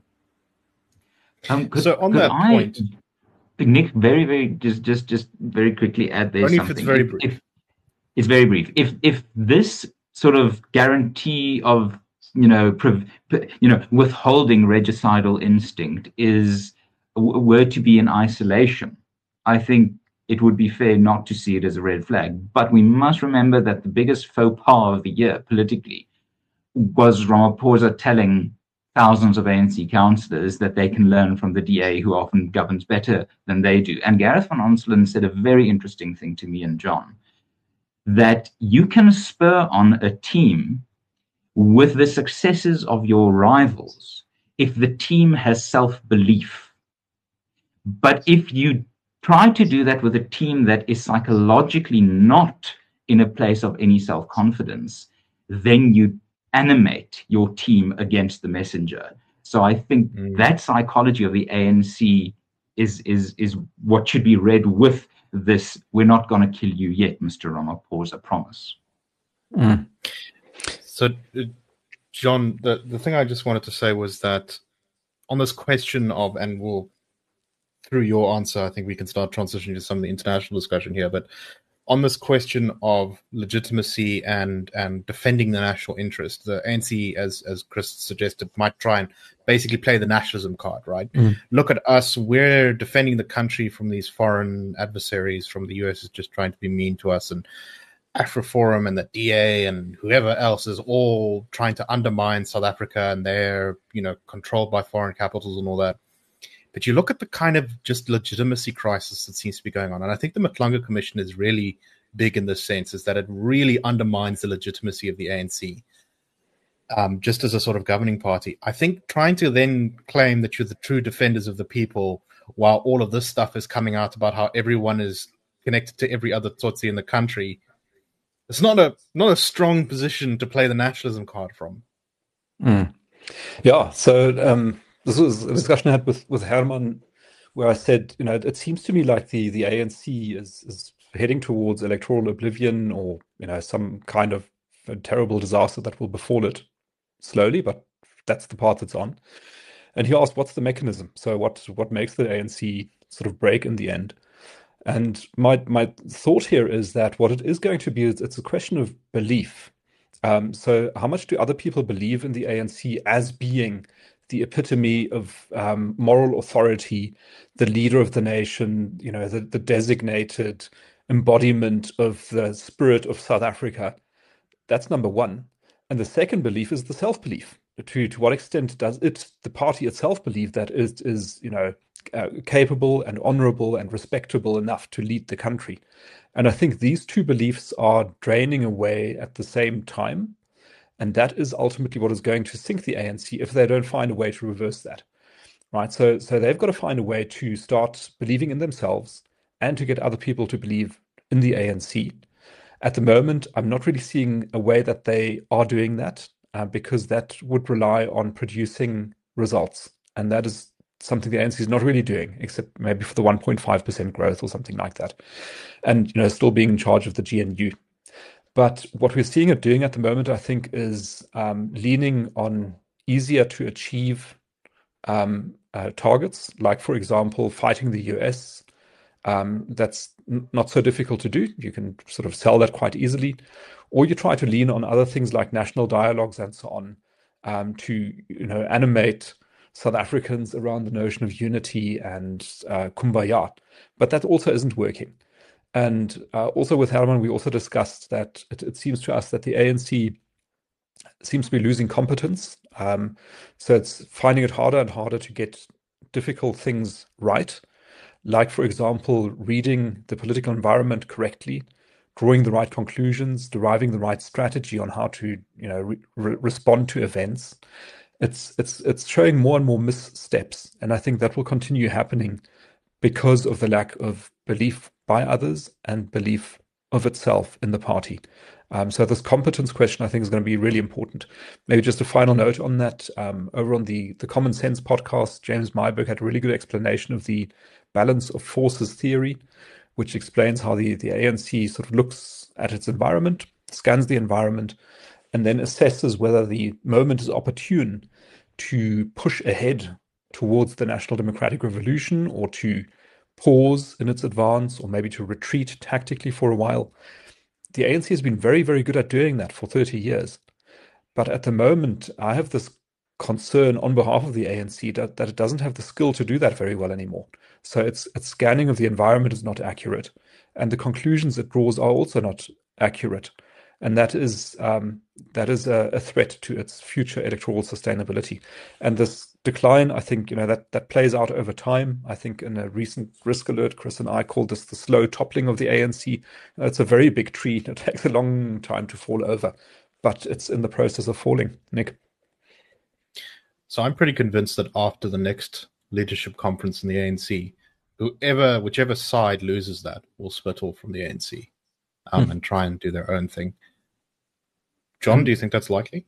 Um, could, so on that I, point, Nick, very, very, just, just, just very quickly add there only something. If it's very if, brief. If, it's very brief. If if this sort of guarantee of you know, prov- you know, withholding regicidal instinct is were to be in isolation, I think it would be fair not to see it as a red flag. But we must remember that the biggest faux pas of the year politically was Ramaphosa telling thousands of A N C councillors that they can learn from the D A, who often governs better than they do. And Gareth van Onselen said a very interesting thing to me and John, that you can spur on a team with the successes of your rivals if the team has self-belief. But if you try to do that with a team that is psychologically not in a place of any self-confidence, then you animate your team against the messenger. So I think mm. that psychology of the A N C is, is, is what should be read with this, we're not going to kill you yet, Mister Ramaphosa promise. Mm. So, John, the, the thing I just wanted to say was that on this question of, and we'll, through your answer, I think we can start transitioning to some of the international discussion here, but on this question of legitimacy and and defending the national interest, the A N C, as as Chris suggested, might try and basically play the nationalism card, right? Mm. Look at us, we're defending the country from these foreign adversaries, from the U S is just trying to be mean to us, and AfriForum and the D A and whoever else is all trying to undermine South Africa, and they're, you know, controlled by foreign capitals and all that. But you look at the kind of just legitimacy crisis that seems to be going on. And I think the McClunga Commission is really big in this sense, is that it really undermines the legitimacy of the A N C, um, just as a sort of governing party. I think trying to then claim that you're the true defenders of the people while all of this stuff is coming out about how everyone is connected to every other Tutsi in the country, it's not a not a strong position to play the nationalism card from. Mm. Yeah, so um, this was a discussion I had with, with Herman, where I said, you know, it, it seems to me like the, the A N C is, is heading towards electoral oblivion, or, you know, some kind of a terrible disaster that will befall it slowly, but that's the path it's on. And he asked, what's the mechanism? So what what makes the A N C sort of break in the end? And my my thought here is that what it is going to be is it's a question of belief. Um, so how much do other people believe in the A N C as being the epitome of um, moral authority, the leader of the nation, you know, the, the designated embodiment of the spirit of South Africa? That's number one. And the second belief is the self-belief. To to what extent does it, the party itself, believe that it is, you know, uh, capable and honorable and respectable enough to lead the country? And I think these two beliefs are draining away at the same time. And that is ultimately what is going to sink the A N C if they don't find a way to reverse that, right? So, so they've got to find a way to start believing in themselves and to get other people to believe in the A N C. At the moment, I'm not really seeing a way that they are doing that, uh, because that would rely on producing results. And that is something the A N C is not really doing, except maybe for the one point five percent growth or something like that. And, you know, still being in charge of the G N U. But what we're seeing it doing at the moment, I think, is um, leaning on easier to achieve um, uh, targets, like, for example, fighting the U S. Um, that's n- not so difficult to do. You can sort of sell that quite easily. Or you try to lean on other things like national dialogues and so on um, to, you know, animate South Africans around the notion of unity and uh, kumbaya. But that also isn't working. And uh, also with Herman, we also discussed that it, it seems to us that the A N C seems to be losing competence. Um, so it's finding it harder and harder to get difficult things right. Like, for example, reading the political environment correctly, drawing the right conclusions, deriving the right strategy on how to, you know, re- re- respond to events. It's it's it's showing more and more missteps, and I think that will continue happening because of the lack of belief by others and belief of itself in the party. Um, so this competence question, I think, is going to be really important. Maybe just a final note on that. Um, over on the, the Common Sense podcast, James Myburgh had a really good explanation of the balance of forces theory, which explains how the, the A N C sort of looks at its environment, scans the environment, and then assesses whether the moment is opportune to push ahead towards the National Democratic Revolution, or to pause in its advance, or maybe to retreat tactically for a while. The A N C has been very, very good at doing that for thirty years. But at the moment, I have this concern on behalf of the A N C that, that it doesn't have the skill to do that very well anymore. So its, its scanning of the environment is not accurate. And the conclusions it draws are also not accurate. And that is um, that is a, a threat to its future electoral sustainability. And this decline, I think, you know, that that plays out over time. I think in a recent Risk Alert, Chris and I called this the slow toppling of the A N C. It's a very big tree. It takes a long time to fall over, but it's in the process of falling. Nick? So I'm pretty convinced that after the next leadership conference in the A N C, whoever, whichever side loses that, will split off from the A N C um, hmm. and try and do their own thing. John, do you think that's likely?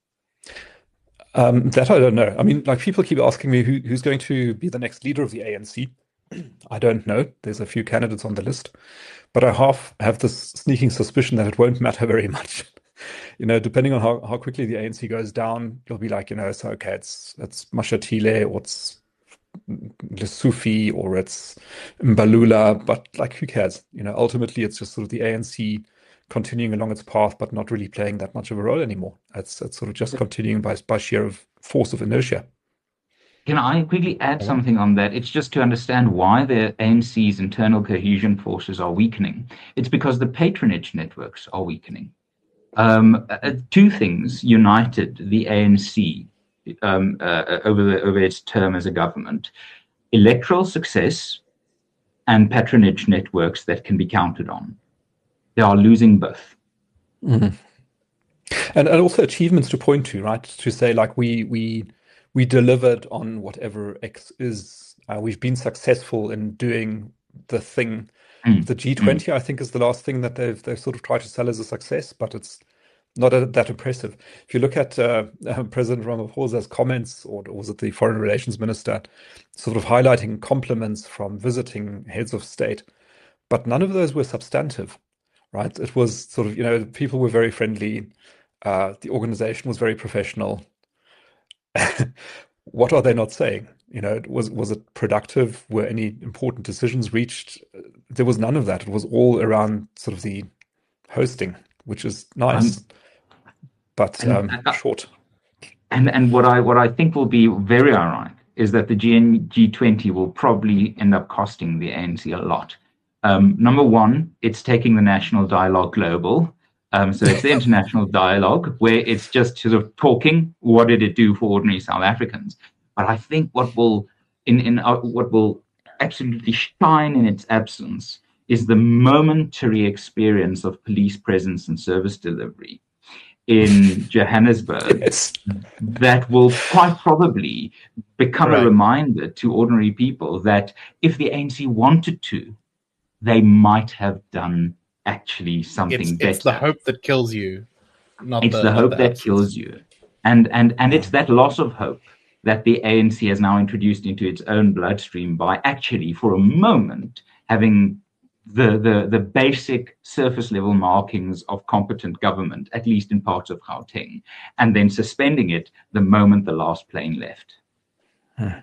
Um, that I don't know. I mean, like, people keep asking me who, who's going to be the next leader of the A N C. I don't know. There's a few candidates on the list, but I half have this sneaking suspicion that it won't matter very much. You know, depending on how, how quickly the A N C goes down, you'll be like, you know, so okay, it's it's Mashatile, or it's Lessufi, or it's Mbalula, but like, who cares? You know, ultimately, it's just sort of the A N C continuing along its path, but not really playing that much of a role anymore. It's, it's sort of just continuing by, by sheer of force of inertia. Can I quickly add something on that? It's just to understand why the A N C's internal cohesion forces are weakening. It's because the patronage networks are weakening. Um, uh, two things united the A N C um, uh, over, the, over its term as a government: electoral success and patronage networks that can be counted on. They are losing both. Mm-hmm. And, and also achievements to point to, right? To say, like, we we we delivered on whatever X is. Uh, we've been successful in doing the thing. Mm. The G twenty, mm. I think, is the last thing that they've they've sort of tried to sell as a success, but it's not a, that impressive. If you look at uh, uh, President Ramaphosa's comments, or was it the foreign relations minister, sort of highlighting compliments from visiting heads of state, but none of those were substantive. Right? It was sort of, you know, people were very friendly. Uh, the organization was very professional. What are they not saying? You know, was was it productive? Were any important decisions reached? There was none of that. It was all around sort of the hosting, which is nice, um, but um, and, uh, short. And and what I what I think will be very ironic is that the G twenty will probably end up costing the A N C a lot. Um, number one, it's taking the national dialogue global. Um, so it's the international dialogue where it's just sort of talking. What did it do for ordinary South Africans? But I think what will in in uh, what will absolutely shine in its absence is the momentary experience of police presence and service delivery in Johannesburg. Yes. That will quite probably become right. a reminder to ordinary people that if the A N C wanted to, they might have done actually something it's, better. It's the hope that kills you. Not it's the, the not hope the that absence. kills you. And and and it's that loss of hope that the A N C has now introduced into its own bloodstream by actually, for a moment, having the, the, the basic surface level markings of competent government, at least in parts of Gauteng, and then suspending it the moment the last plane left. Hmm.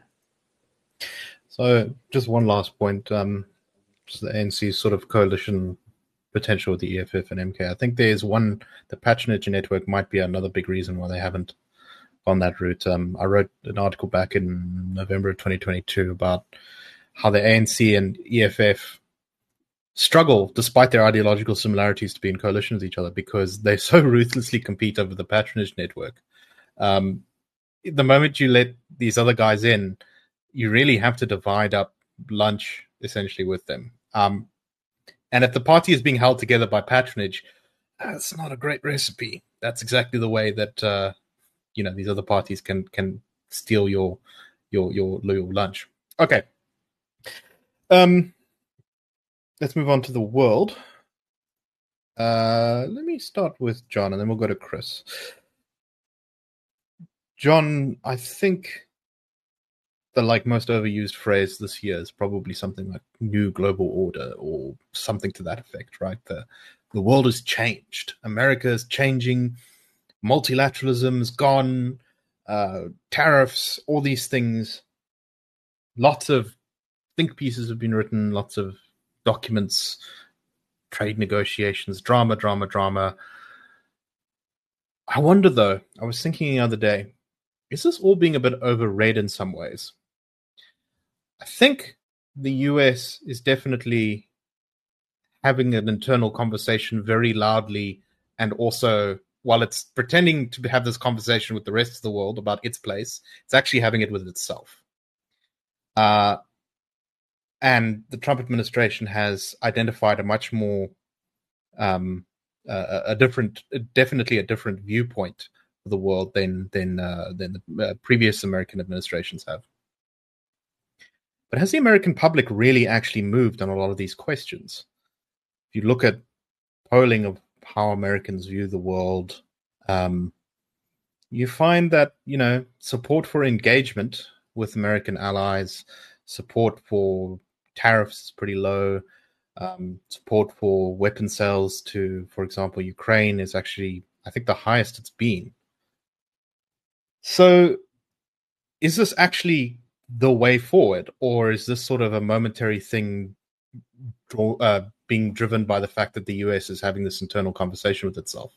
So just one last point, um, just the A N C's sort of coalition potential with the E F F and M K. I think there's one, the patronage network might be another big reason why they haven't gone that route. Um, I wrote an article back in November of twenty twenty-two about how the A N C and E F F struggle, despite their ideological similarities, to be in coalition with each other because they so ruthlessly compete over the patronage network. Um, the moment you let these other guys in, you really have to divide up lunch essentially with them. Um, and if the party is being held together by patronage, that's not a great recipe. That's exactly the way that uh, you know these other parties can can steal your your your your lunch. Okay. Um. Let's move on to the world. Uh, let me start with John, and then we'll go to Chris. John, I think the like most overused phrase this year is probably something like "new global order" or something to that effect, right? The the world has changed. America is changing. Multilateralism is gone. Uh, tariffs, all these things. Lots of think pieces have been written. Lots of documents, trade negotiations, drama, drama, drama. I wonder, though, I was thinking the other day, is this all being a bit overread in some ways? I think the U S is definitely having an internal conversation very loudly, and also, while it's pretending to have this conversation with the rest of the world about its place, it's actually having it with itself. Uh, And the Trump administration has identified a much more, um, uh, a different, definitely a different viewpoint of the world than than uh, than the uh, previous American administrations have. But has the American public really actually moved on a lot of these questions? If you look at polling of how Americans view the world, um, you find that you know support for engagement with American allies, support for tariffs is pretty low. Um, support for weapon sales to, for example, Ukraine is actually, I think, the highest it's been. So is this actually the way forward, or is this sort of a momentary thing draw, uh, being driven by the fact that the U S is having this internal conversation with itself?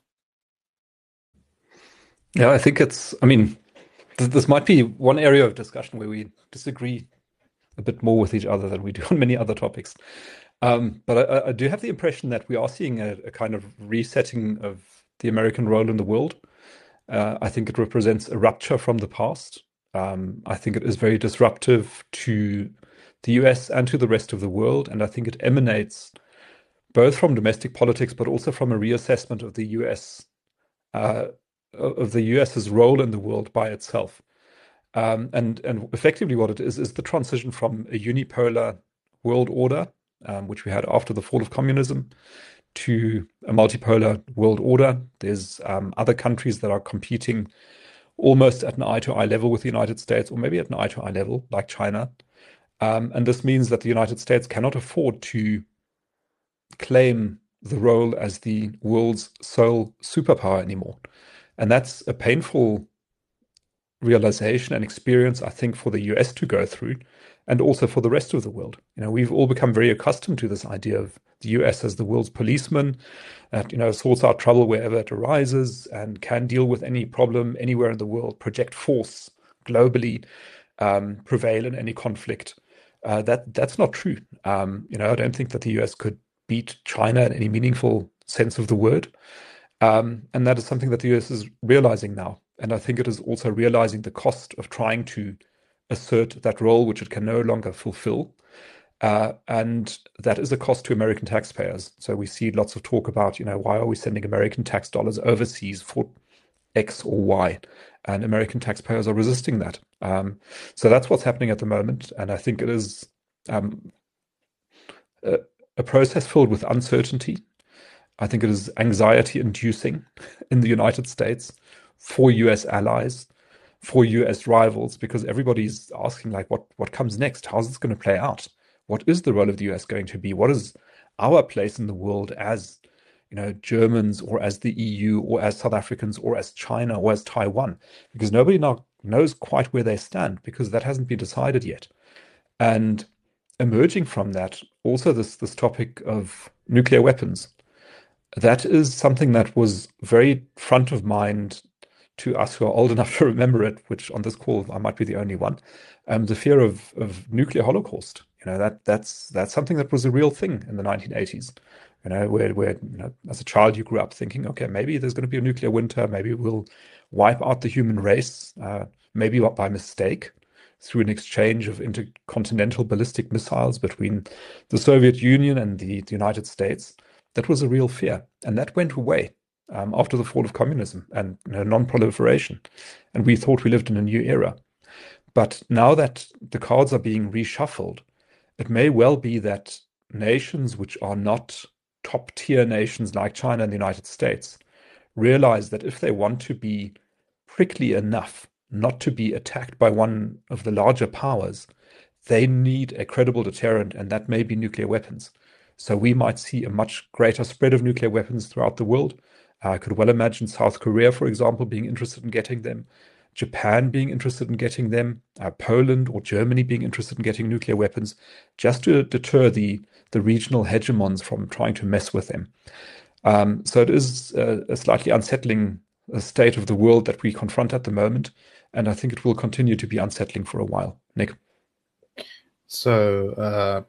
Yeah, I think it's, I mean, th- this might be one area of discussion where we disagree a bit more with each other than we do on many other topics. Um, but I, I do have the impression that we are seeing a, a kind of resetting of the American role in the world. Uh, I think it represents a rupture from the past. Um, I think it is very disruptive to the U S and to the rest of the world. And I think it emanates both from domestic politics, but also from a reassessment of the U S, uh, of the US's role in the world by itself. Um, and, and effectively what it is, is the transition from a unipolar world order, um, which we had after the fall of communism, to a multipolar world order. There's um, other countries that are competing almost at an eye-to-eye level with the United States, or maybe at an eye-to-eye level, like China. Um, and this means that the United States cannot afford to claim the role as the world's sole superpower anymore. And that's a painful realization and experience, I think, for the U S to go through, and also for the rest of the world. You know, we've all become very accustomed to this idea of the U S as the world's policeman that, you know, sorts out trouble wherever it arises and can deal with any problem anywhere in the world, project force globally, um, prevail in any conflict. Uh, that that's not true. Um, you know, I don't think that the U S could beat China in any meaningful sense of the word. Um, and that is something that the U S is realizing now. And I think it is also realizing the cost of trying to assert that role, which it can no longer fulfill. Uh, and that is a cost to American taxpayers. So we see lots of talk about, you know, why are we sending American tax dollars overseas for X or Y? And American taxpayers are resisting that. Um, so that's what's happening at the moment. And I think it is um, a, a process filled with uncertainty. I think it is anxiety inducing in the United States for U S allies. for you as rivals, because everybody's asking, like, what, what comes next? How's this going to play out? What is the role of the U S going to be? What is our place in the world as, you know, Germans, or as the E U, or as South Africans, or as China, or as Taiwan? Because nobody now knows quite where they stand, because that hasn't been decided yet. And emerging from that, also this this topic of nuclear weapons. That is something that was very front of mind to us who are old enough to remember it, which on this call I might be the only one. Um, the fear of of nuclear holocaust. You know, that that's that's something that was a real thing in the nineteen eighties. You know, where where you know, as a child you grew up thinking, okay, maybe there's going to be a nuclear winter, maybe we'll wipe out the human race, uh, maybe by mistake, through an exchange of intercontinental ballistic missiles between the Soviet Union and the, the United States. That was a real fear, and that went away um, after the fall of communism and, you know, non-proliferation. And we thought we lived in a new era. But now that the cards are being reshuffled, it may well be that nations which are not top-tier nations like China and the United States realize that if they want to be prickly enough not to be attacked by one of the larger powers, they need a credible deterrent, and that may be nuclear weapons. So we might see a much greater spread of nuclear weapons throughout the world. I could well imagine South Korea, for example, being interested in getting them, Japan being interested in getting them, uh, Poland or Germany being interested in getting nuclear weapons, just to deter the, the regional hegemons from trying to mess with them. Um, so it is a, a slightly unsettling uh, state of the world that we confront at the moment, and I think it will continue to be unsettling for a while. Nick? So, uh,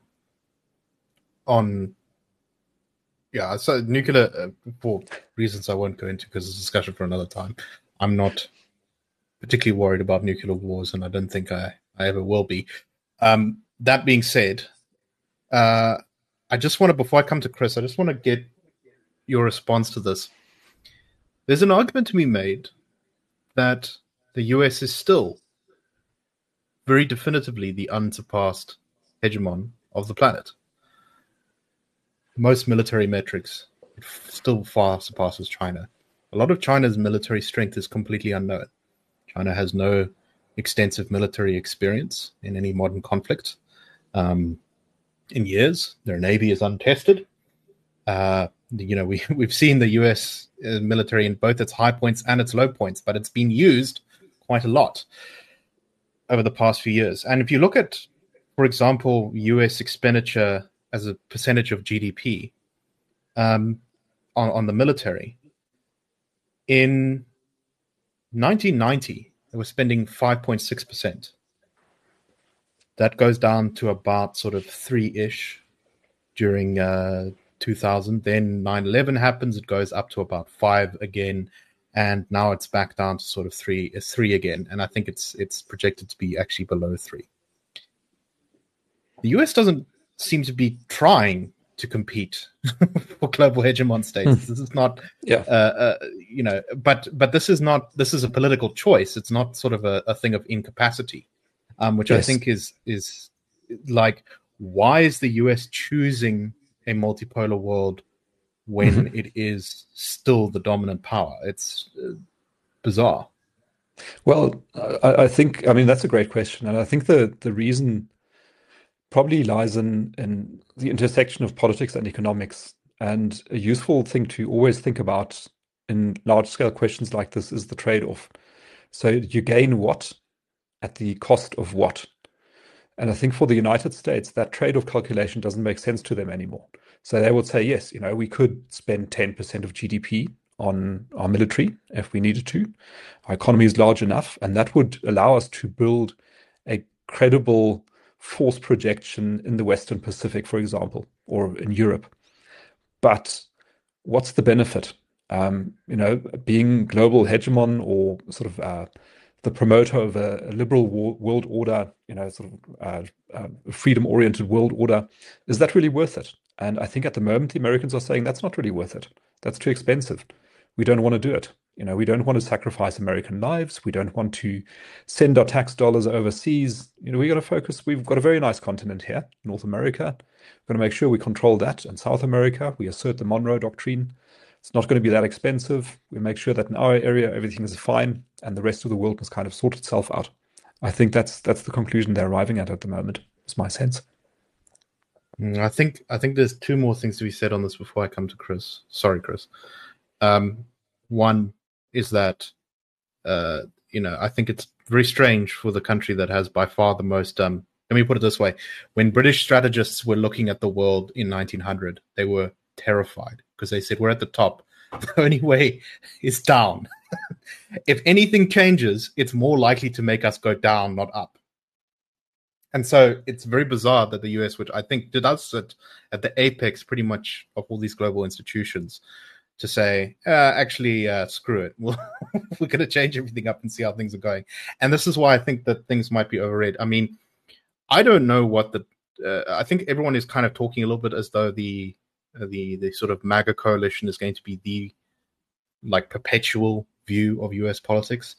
on, yeah, so nuclear, uh, for reasons I won't go into because it's a discussion for another time, I'm not particularly worried about nuclear wars, and I don't think I, I ever will be. Um, that being said, uh, I just want to, before I come to Chris, I just want to get your response to this. There's an argument to be made that the U S is still very definitively the unsurpassed hegemon of the planet. Most military metrics, it still far surpasses China. A lot of China's military strength is completely unknown. China has no extensive military experience in any modern conflict um, in years. Their navy is untested. Uh, you know, we, we've seen the U S military in both its high points and its low points, but it's been used quite a lot over the past few years. And if you look at, for example, U S expenditure as a percentage of G D P um, on, on the military, in nineteen ninety, they were spending five point six percent. That goes down to about sort of three-ish during uh, two thousand. Then nine eleven happens, it goes up to about five again, and now it's back down to sort of three, three again. And I think it's it's projected to be actually below three. The U S doesn't seem to be trying to compete for global hegemon status. This is not, yeah, uh, uh, you know, but but this is not. This is a political choice. It's not sort of a, a thing of incapacity, um, which yes. I think is is like, why is the U S choosing a multipolar world when mm-hmm. it is still the dominant power? It's uh, bizarre. Well, I, I think, I mean, that's a great question, and I think the the reason probably lies in, in the intersection of politics and economics. And a useful thing to always think about in large-scale questions like this is the trade-off. So you gain what at the cost of what? And I think for the United States, that trade-off calculation doesn't make sense to them anymore. So they would say, yes, you know, we could spend ten percent of G D P on our military if we needed to. Our economy is large enough, and that would allow us to build a credible force projection in the Western Pacific, for example, or in Europe. But what's the benefit? Um, you know, being global hegemon or sort of uh, the promoter of a, a liberal wo- world order, you know, sort of uh, uh, freedom-oriented world order, is that really worth it? And I think at the moment the Americans are saying that's not really worth it. That's too expensive. We don't want to do it. You know, we don't want to sacrifice American lives. We don't want to send our tax dollars overseas. You know, we got to focus. We've got a very nice continent here, North America. We're going to make sure we control that. And South America, we assert the Monroe Doctrine. It's not going to be that expensive. We make sure that in our area everything is fine, and the rest of the world must kind of sort itself out. I think that's that's the conclusion they're arriving at at the moment. Is my sense. I think I think there's two more things to be said on this before I come to Chris. Sorry, Chris. Um, one is that uh, you know I think it's very strange for the country that has by far the most. Um, let me put it this way: when British strategists were looking at the world in nineteen hundred, they were terrified because they said we're at the top. The only way is down. If anything changes, it's more likely to make us go down, not up. And so it's very bizarre that the U S, which I think did us sit at the apex pretty much of all these global institutions, to say, uh, actually, uh, screw it. We're going to change everything up and see how things are going. And this is why I think that things might be overrated. I mean, I don't know what the... Uh, I think everyone is kind of talking a little bit as though the uh, the the sort of MAGA coalition is going to be the like perpetual view of U S politics.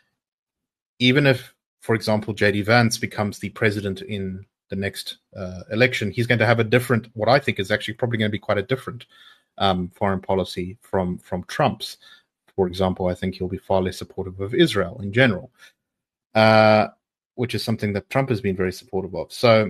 Even if, for example, J D Vance becomes the president in the next uh, election, he's going to have a different, what I think is actually probably going to be quite a different um, foreign policy from, from Trump's. For example, I think he'll be far less supportive of Israel in general, uh, which is something that Trump has been very supportive of. So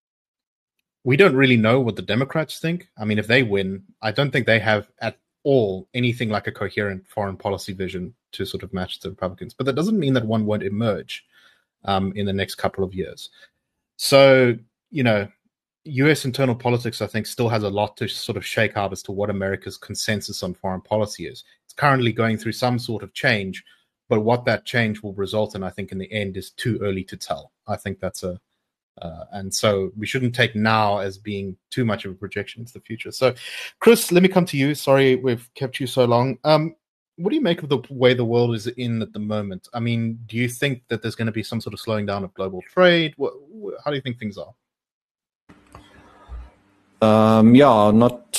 we don't really know what the Democrats think. I mean, if they win, I don't think they have at all anything like a coherent foreign policy vision to sort of match the Republicans. But that doesn't mean that one won't emerge um, in the next couple of years. So, you know, U S internal politics, I think, still has a lot to sort of shake out as to what America's consensus on foreign policy is. It's currently going through some sort of change, but what that change will result in, I think, in the end is too early to tell. I think that's a, uh, and so we shouldn't take now as being too much of a projection into the future. So, Chris, let me come to you. Sorry we've kept you so long. Um, what do you make of the way the world is in at the moment? I mean, do you think that there's going to be some sort of slowing down of global trade? What, how do you think things are? Um, yeah, not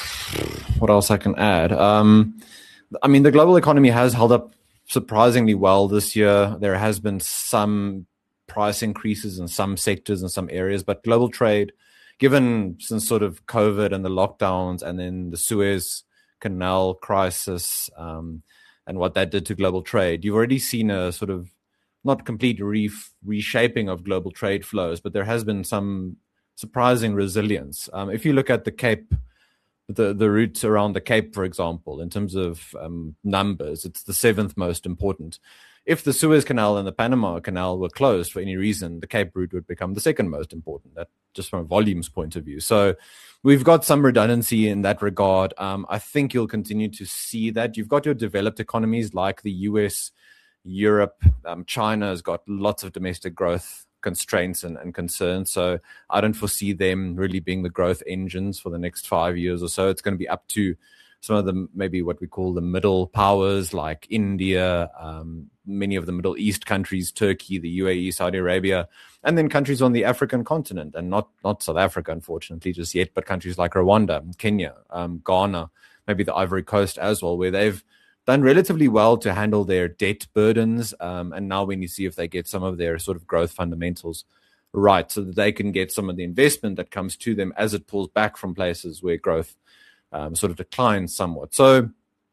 what else I can add. Um, I mean, the global economy has held up surprisingly well this year. There has been some price increases in some sectors and some areas, but global trade, given since sort of COVID and the lockdowns and then the Suez Canal crisis um, and what that did to global trade, you've already seen a sort of not complete re- reshaping of global trade flows, but there has been some surprising resilience. Um, if you look at the Cape, the, the route around the Cape, for example, in terms of um, numbers, it's the seventh most important. If the Suez Canal and the Panama Canal were closed for any reason, the Cape route would become the second most important, that just from a volumes point of view. So we've got some redundancy in that regard. Um, I think you'll continue to see that. You've got your developed economies like the U S, Europe, um, China has got lots of domestic growth constraints and, and concerns. So I don't foresee them really being the growth engines for the next five years or so. It's going to be up to some of the, maybe what we call the middle powers like India, um, many of the Middle East countries, Turkey, the U A E, Saudi Arabia, and then countries on the African continent, and not, not South Africa, unfortunately, just yet, but countries like Rwanda, Kenya, um, Ghana, maybe the Ivory Coast as well, where they've done relatively well to handle their debt burdens. Um, and now we need to see if they get some of their sort of growth fundamentals right so that they can get some of the investment that comes to them as it pulls back from places where growth um, sort of declines somewhat. So,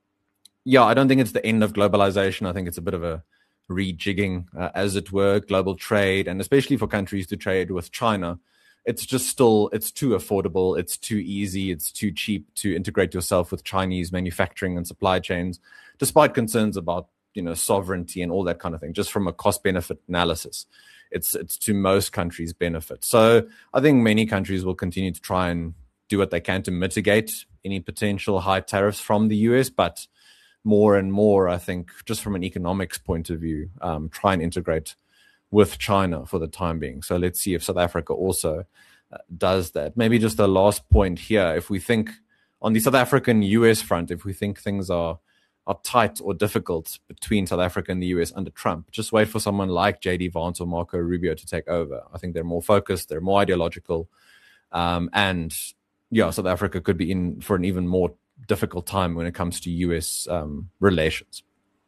yeah, I don't think it's the end of globalization. I think it's a bit of a rejigging, uh, as it were, global trade, and especially for countries to trade with China. It's just still, it's too affordable, it's too easy, it's too cheap to integrate yourself with Chinese manufacturing and supply chains, despite concerns about, you know, sovereignty and all that kind of thing, just from a cost-benefit analysis. It's it's to most countries' benefit. So I think many countries will continue to try and do what they can to mitigate any potential high tariffs from the U S, but more and more, I think, just from an economics point of view, um, try and integrate with China for the time being. So let's see if South Africa also uh, does that. Maybe just a last point here. If we think on the South African U S front, if we think things are are tight or difficult between South Africa and the U S under Trump, just wait for someone like J D Vance or Marco Rubio to take over. I think they're more focused, they're more ideological, um, and yeah, South Africa could be in for an even more difficult time when it comes to U S um, relations.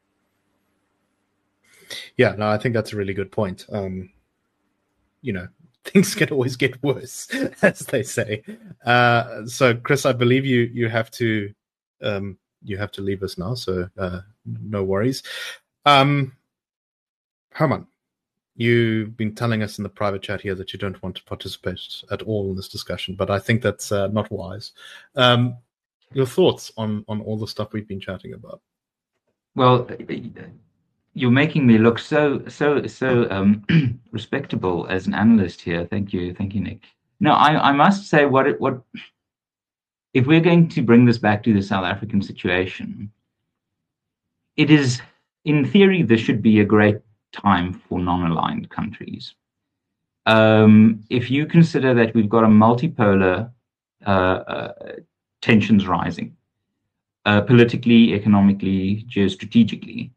Yeah, no, I think that's a really good point. Um, you know, things can always get worse, as they say. Uh, so, Chris, I believe you you have to um, you have to leave us now, so uh, no worries. Um, Herman, you've been telling us in the private chat here that you don't want to participate at all in this discussion, but I think that's uh, not wise. Um, your thoughts on, on all the stuff we've been chatting about? Well, you're making me look so so so um, respectable as an analyst here. Thank you, thank you, Nick. No, I, I must say what it, what if we're going to bring this back to the South African situation, it is, in theory, there should be a great time for non-aligned countries. Um, if you consider that we've got a multipolar uh, uh, tensions rising, uh, politically, economically, geostrategically,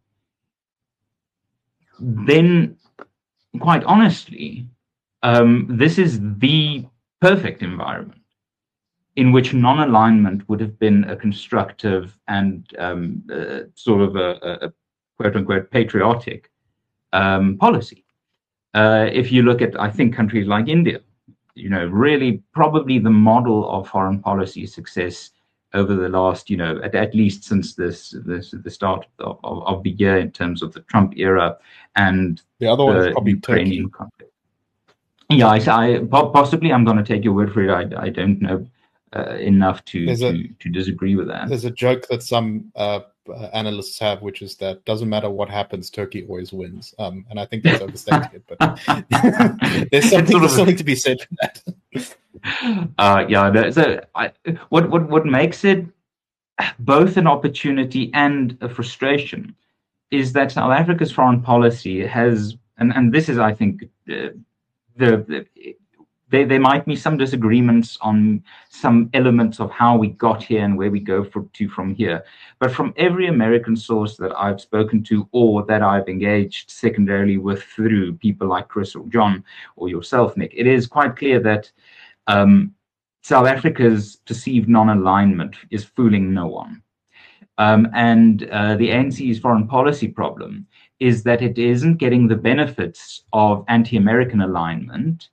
then, quite honestly, um, this is the perfect environment in which non-alignment would have been a constructive and um, uh, sort of a, a quote-unquote patriotic um, policy. Uh, if you look at, I think, countries like India, you know, really probably the model of foreign policy success over the last, you know, at, at least since this, this the start of, of, of the year in terms of the Trump era and the other one the is probably Ukrainian Turkey. conflict. Yeah, I, I possibly I'm going to take your word for it. I, I don't know uh, enough to, There's to a- to disagree with that. There's a joke that some uh, uh, analysts have, which is that doesn't matter what happens, Turkey always wins. Um, and I think that's overstating it, but there's something, Sort of- there's something to be said for that. Uh, yeah, no, so I, what what what makes it both an opportunity and a frustration is that South Africa's foreign policy has, and, and this is, I think, uh, the, the there there might be some disagreements on some elements of how we got here and where we go for, to from here. But from every American source that I've spoken to or that I've engaged secondarily with through people like Chris or John or yourself, Nick, it is quite clear that um, South Africa's perceived non-alignment is fooling no one. Um, and uh, the A N C's foreign policy problem is that it isn't getting the benefits of anti-American alignment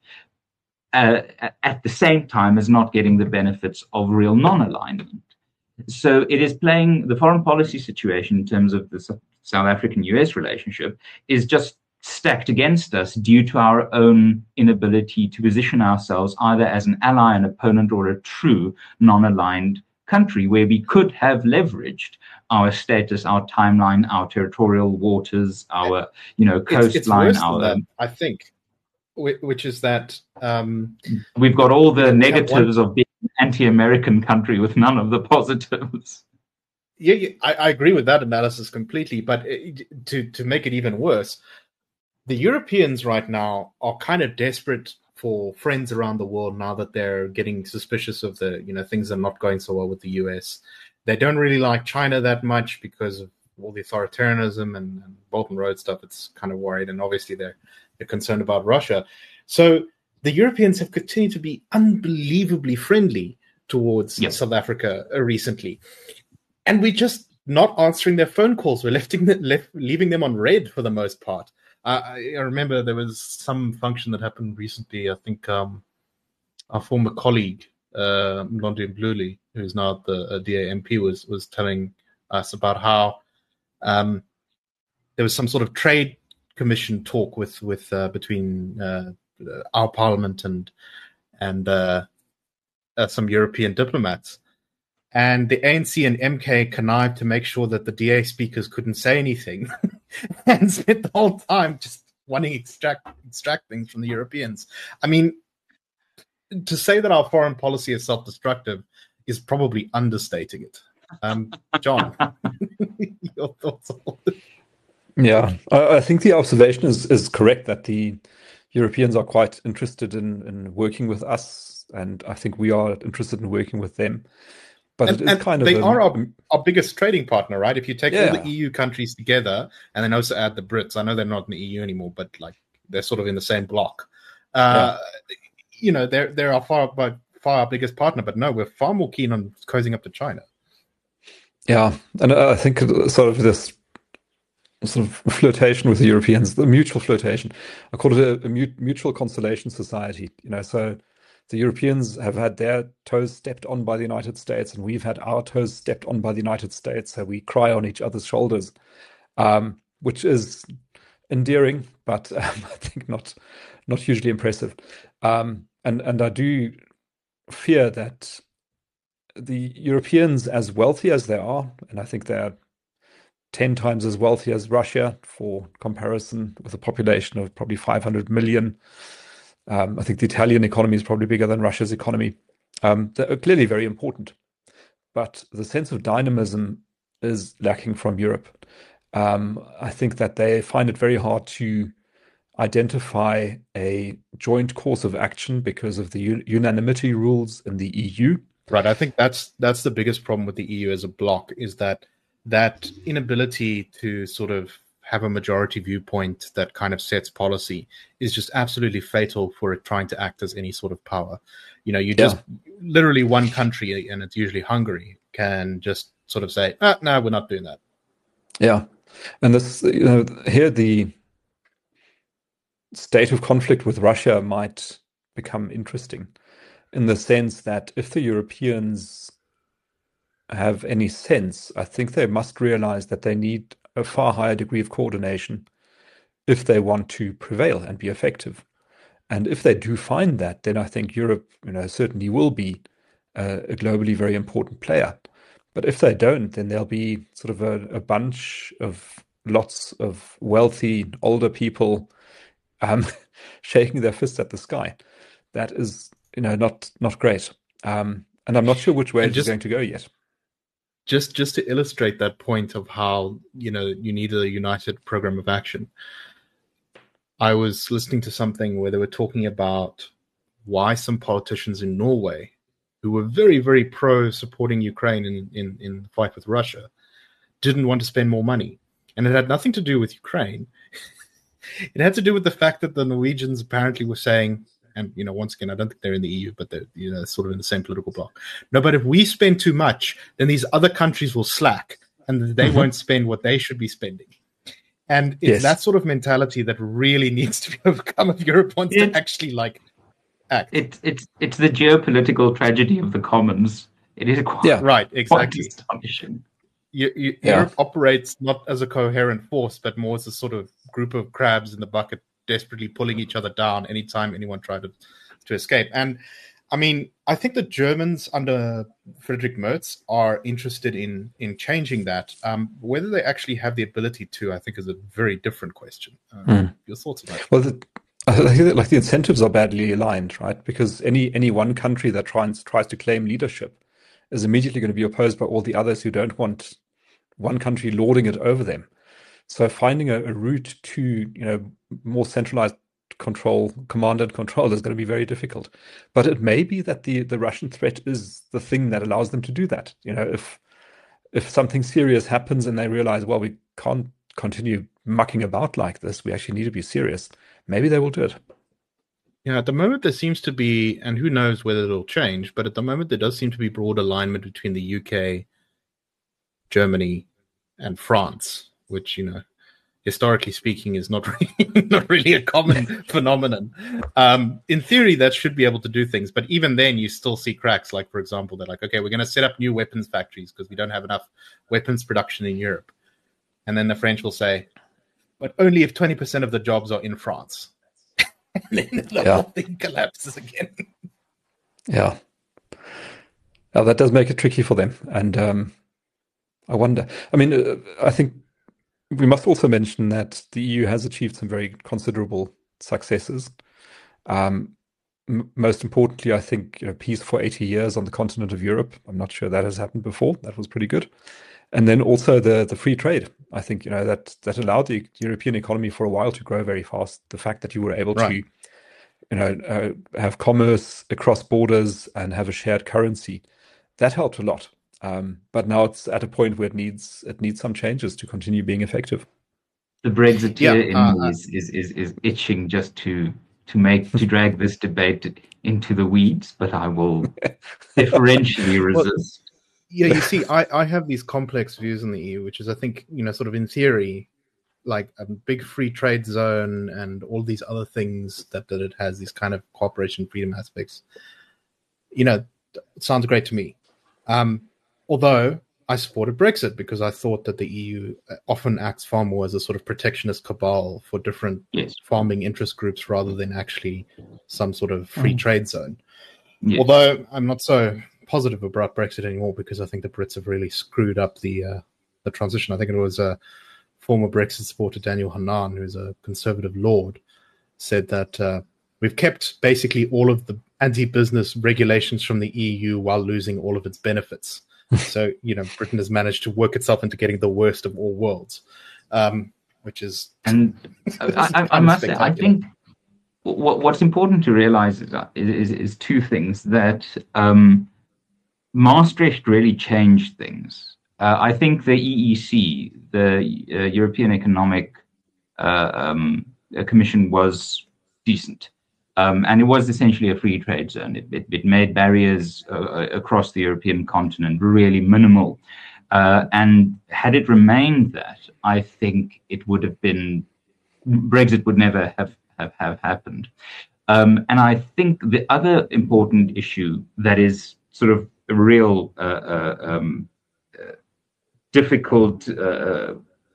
uh, at the same time as not getting the benefits of real non-alignment. So it is playing the foreign policy situation in terms of the South African-U S relationship is just stacked against us due to our own inability to position ourselves either as an ally, an opponent, or a true non-aligned country where we could have leveraged our status, our timeline, our territorial waters, our you know It's, it's coastline. worse than Our that, I think, whi- which is that um, we've got all the We have negatives of being an anti-American country with none of the positives. yeah, yeah I, I agree with that analysis completely. But it, to to make it even worse, the Europeans right now are kind of desperate for friends around the world now that they're getting suspicious of the, you know, things are not going so well with the U S. They don't really like China that much because of all the authoritarianism and, and Belt and Road stuff. It's kind of worried. And obviously they're, they're concerned about Russia. So the Europeans have continued to be unbelievably friendly towards Yep. South Africa uh, recently. And we're just not answering their phone calls. We're lefting them, left, leaving them on red for the most part. Uh, I I remember there was some function that happened recently. I think um, our former colleague, uh, Mlondi Mbluli, who's now the uh, D A M P, was was telling us about how um, there was some sort of trade commission talk with with uh, between uh, our parliament and and uh, uh, some European diplomats. And the A N C and M K connived to make sure that the D A speakers couldn't say anything and spent the whole time just wanting to extract, extract things from the Europeans. I mean, to say that our foreign policy is self-destructive is probably understating it. Um, John, your thoughts on this? Yeah, I, I think the observation is, is correct that the Europeans are quite interested in, in working with us, and I think we are interested in working with them. But And, it is and kind of they a- are our, our biggest trading partner, right? If you take all Yeah. the E U countries together and then also add the Brits, I know they're not in the E U anymore, but like they're sort of in the same block. Uh, You know, they're they're our far by far our biggest partner, but no, we're far more keen on cozying up to China. Yeah, and I think sort of this sort of flirtation with the Europeans, the mutual flirtation. I call it a, a mu- mutual consolation society. You know, so The Europeans have had their toes stepped on by the United States, and we've had our toes stepped on by the United States. So we cry on each other's shoulders, um, which is endearing, but um, I think not not hugely impressive. Um, and and I do fear that the Europeans, as wealthy as they are, and I think they're ten times as wealthy as Russia, for comparison, with a population of probably five hundred million. Um, I think the Italian economy is probably bigger than Russia's economy. Um, they're clearly very important, but the sense of dynamism is lacking from Europe. Um, I think that they find it very hard to identify a joint course of action because of the un- unanimity rules in the E U. Right. I think that's that's the biggest problem with the E U as a bloc, is that that inability to sort of have a majority viewpoint that kind of sets policy is just absolutely fatal for it trying to act as any sort of power. You know, you just yeah. literally one country, and it's usually Hungary, can just sort of say, ah, no, we're not doing that. Yeah. And this, you know, here the state of conflict with Russia might become interesting, in the sense that if the Europeans have any sense, I think they must realize that they need a far higher degree of coordination if they want to prevail and be effective. And if they do find that, then I think Europe, you know, certainly will be a, a globally very important player. But if they don't, then there'll be sort of a, a bunch of lots of wealthy older people um, shaking their fists at the sky. That is, you know, not not great. Um, and I'm not sure which way it's going to go yet. Just just to illustrate that point of how, you know, you need a united program of action, I was listening to something where they were talking about why some politicians in Norway, who were very, very pro supporting Ukraine in, in, in the fight with Russia, didn't want to spend more money. And it had nothing to do with Ukraine. It had to do with the fact that the Norwegians apparently were saying, and, you know, once again, I don't think they're in the E U, but they're, you know, sort of in the same political bloc. No, but if we spend too much, then these other countries will slack and they mm-hmm. won't spend what they should be spending. And it's yes. that sort of mentality that really needs to be overcome if Europe wants it, to actually, like, act. It's it's it's the geopolitical tragedy of the commons. It is quite, yeah, right, exactly. quite astonishing. You, you, yeah. Europe operates not as a coherent force, but more as a sort of group of crabs in the bucket, desperately pulling each other down anytime anyone tried to, to escape. And I mean, I think the Germans under Friedrich Merz are interested in in changing that. Um, whether they actually have the ability to, I think, is a very different question. Um, mm. Your thoughts on that? Well, the, I think that, like, the incentives are badly aligned, right? Because any any one country that tries tries to claim leadership is immediately going to be opposed by all the others who don't want one country lording it over them. So finding a, a route to, you know, more centralized control, command and control, is going to be very difficult. But it may be that the, the Russian threat is the thing that allows them to do that. You know, if if something serious happens and they realize, well, we can't continue mucking about like this, we actually need to be serious, maybe they will do it. Yeah, at the moment there seems to be, and who knows whether it'll change, but at the moment there does seem to be broad alignment between the U K, Germany, and France, which, you know, historically speaking, is not really, not really a common phenomenon. Um, in theory, that should be able to do things, but even then, you still see cracks. Like, for example, they're like, okay, we're going to set up new weapons factories because we don't have enough weapons production in Europe. And then the French will say, but only if twenty percent of the jobs are in France. And then the yeah. whole thing collapses again. Yeah. Now, that does make it tricky for them. And um, I wonder, I mean, uh, I think we must also mention that the E U has achieved some very considerable successes. Um, m- most importantly, I think, you know, peace for eighty years on the continent of Europe. I'm not sure that has happened before. That was pretty good. And then also the the free trade. I think, you know, that that allowed the European economy for a while to grow very fast. The fact that you were able right. to, you know, uh, have commerce across borders and have a shared currency, that helped a lot. Um, but now it's at a point where it needs it needs some changes to continue being effective. The Brexiteer yeah, in uh, me is, is is is itching just to to make to drag this debate into the weeds, but I will differentially resist. Well, yeah, you see, I, I have these complex views on the E U, which is, I think, you know, sort of in theory, like a big free trade zone and all these other things that, that it has, these kind of cooperation freedom aspects. you know, it sounds great to me. Um, although I supported Brexit because I thought that the E U often acts far more as a sort of protectionist cabal for different Yes. farming interest groups rather than actually some sort of free Mm. trade zone. Yes. Although I'm not so positive about Brexit anymore because I think the Brits have really screwed up the uh, the transition. I think it was a uh, former Brexit supporter, Daniel Hannan, who's a conservative lord, said that uh, we've kept basically all of the anti-business regulations from the E U while losing all of its benefits. So, you know, Britain has managed to work itself into getting the worst of all worlds, um, which is... And I, I, I must say, I think what, what's important to realize is, is, is two things. That um, Maastricht really changed things. Uh, I think the E E C, the uh, European Economic uh, um, Commission, was decent. Um, and it was essentially a free trade zone. It, it, it made barriers uh, across the European continent really minimal. Uh, and had it remained that, I think it would have been, Brexit would never have, have, have happened. Um, and I think the other important issue that is sort of a real uh, uh, um, uh, difficult uh,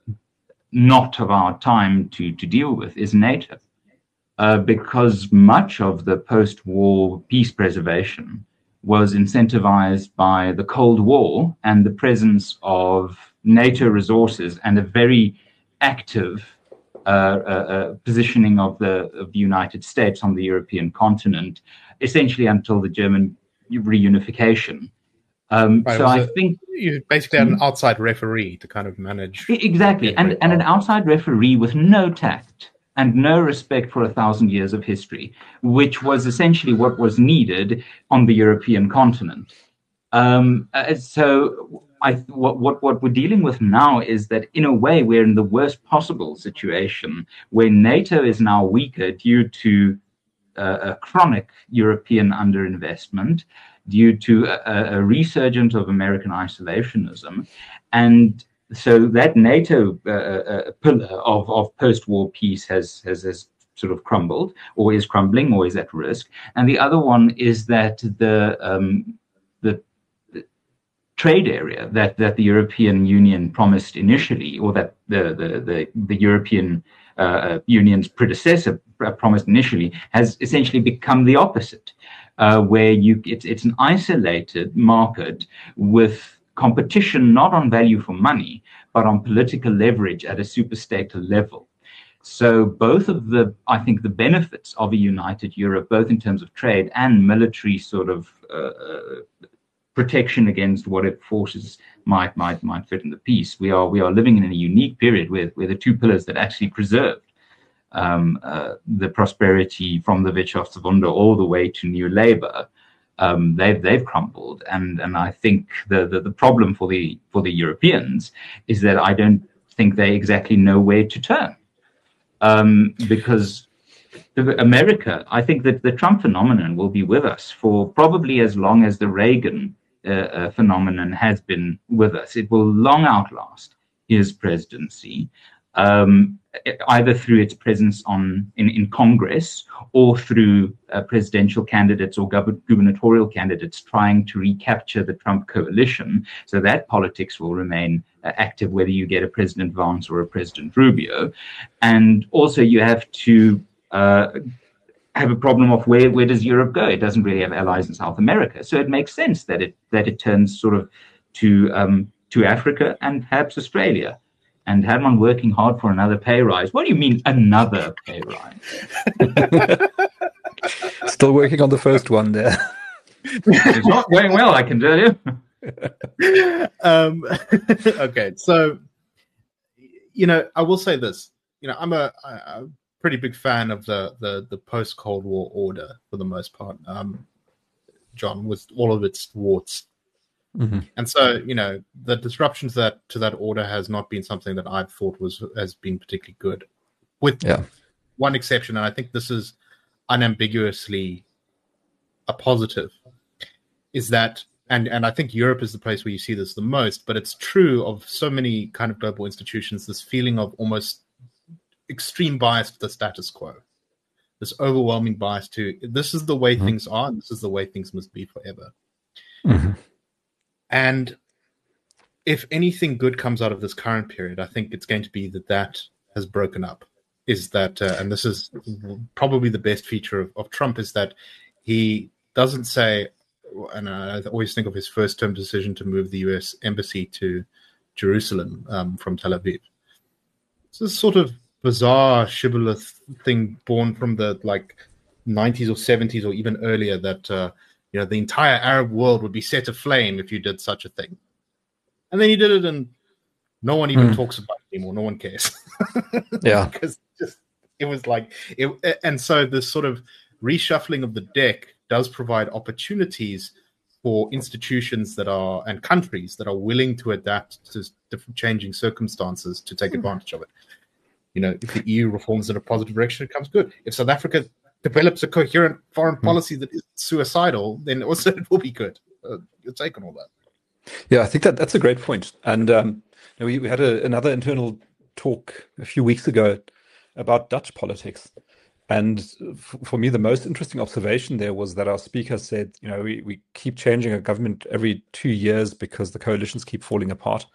knot of our time to, to deal with is NATO. Uh, because much of the post-war peace preservation was incentivized by the Cold War and the presence of NATO resources and a very active uh, uh, uh, positioning of the, of the United States on the European continent, essentially until the German reunification. Um, Right, so it was I a- think You basically had an outside referee to kind of manage... exactly, and and an outside referee with no tact and no respect for a thousand years of history, which was essentially what was needed on the European continent. Um, uh, so I, what, what, what we're dealing with now is that, in a way, we're in the worst possible situation where NATO is now weaker due to uh, a chronic European underinvestment, due to a, a resurgence of American isolationism. And so that NATO uh, uh, pillar of, of post-war peace has, has, has sort of crumbled, or is crumbling, or is at risk. And the other one is that the um, the, the trade area that, that the European Union promised initially, or that the the the, the European uh, Union's predecessor promised initially, has essentially become the opposite, uh, where you it's it's an isolated market with competition not on value for money, but on political leverage at a superstate level. So both of the, I think, the benefits of a united Europe, both in terms of trade and military sort of uh, protection against what it forces might might might fit in the peace. We are we are living in a unique period where where the two pillars that actually preserved um, uh, the prosperity from the Wirtschaftswunder all the way to New Labour. Um, they've they've crumbled, and and I think the, the the problem for the for the Europeans is that I don't think they exactly know where to turn, um, because the, America, I think that the Trump phenomenon will be with us for probably as long as the Reagan uh, uh, phenomenon has been with us. It will long outlast his presidency. Um, either through its presence on in, in Congress or through uh, presidential candidates or gov- gubernatorial candidates trying to recapture the Trump coalition. So that politics will remain uh, active, whether you get a President Vance or a President Rubio. And also you have to uh, have a problem of where, where does Europe go? It doesn't really have allies in South America. So it makes sense that it that it turns sort of to um, to Africa and perhaps Australia. And Herman working hard for another pay rise. What do you mean another pay rise? Still working on the first one there. It's not going well, I can tell you. um, okay, so, you know, I will say this. You know, I'm a, a pretty big fan of the, the, the post-Cold War order for the most part, um, John, with all of its warts. Mm-hmm. And so, you know, the disruptions that to that order has not been something that I've thought was has been particularly good, with yeah. one exception, and I think this is unambiguously a positive, is that, and, and I think Europe is the place where you see this the most, but it's true of so many kind of global institutions, this feeling of almost extreme bias to the status quo. this overwhelming bias to this is the way mm-hmm. things are, and this is the way things must be forever. Mm-hmm. And if anything good comes out of this current period, I think it's going to be that that has broken up. Is that, uh, and this is probably the best feature of, of Trump, is that he doesn't say, and I always think of his first term decision to move the U S embassy to Jerusalem um, from Tel Aviv. It's this sort of bizarre shibboleth thing born from the like nineties or seventies or even earlier that uh, you know the entire Arab world would be set aflame if you did such a thing. And then he did it, and no one even mm. talks about it anymore. No one cares. Yeah, because just it was like it, and so this sort of reshuffling of the deck does provide opportunities for institutions that are and countries that are willing to adapt to different changing circumstances to take mm. advantage of it. You know, if the E U reforms in a positive direction, it comes good. If South Africa develops a coherent foreign mm. policy that is suicidal, then also it will be good. Uh, you'll take on all that. Yeah, I think that that's a great point. And um, we, we had a, another internal talk a few weeks ago about Dutch politics. And f- for me, the most interesting observation there was that our speaker said, you know, we, we keep changing our government every two years because the coalitions keep falling apart.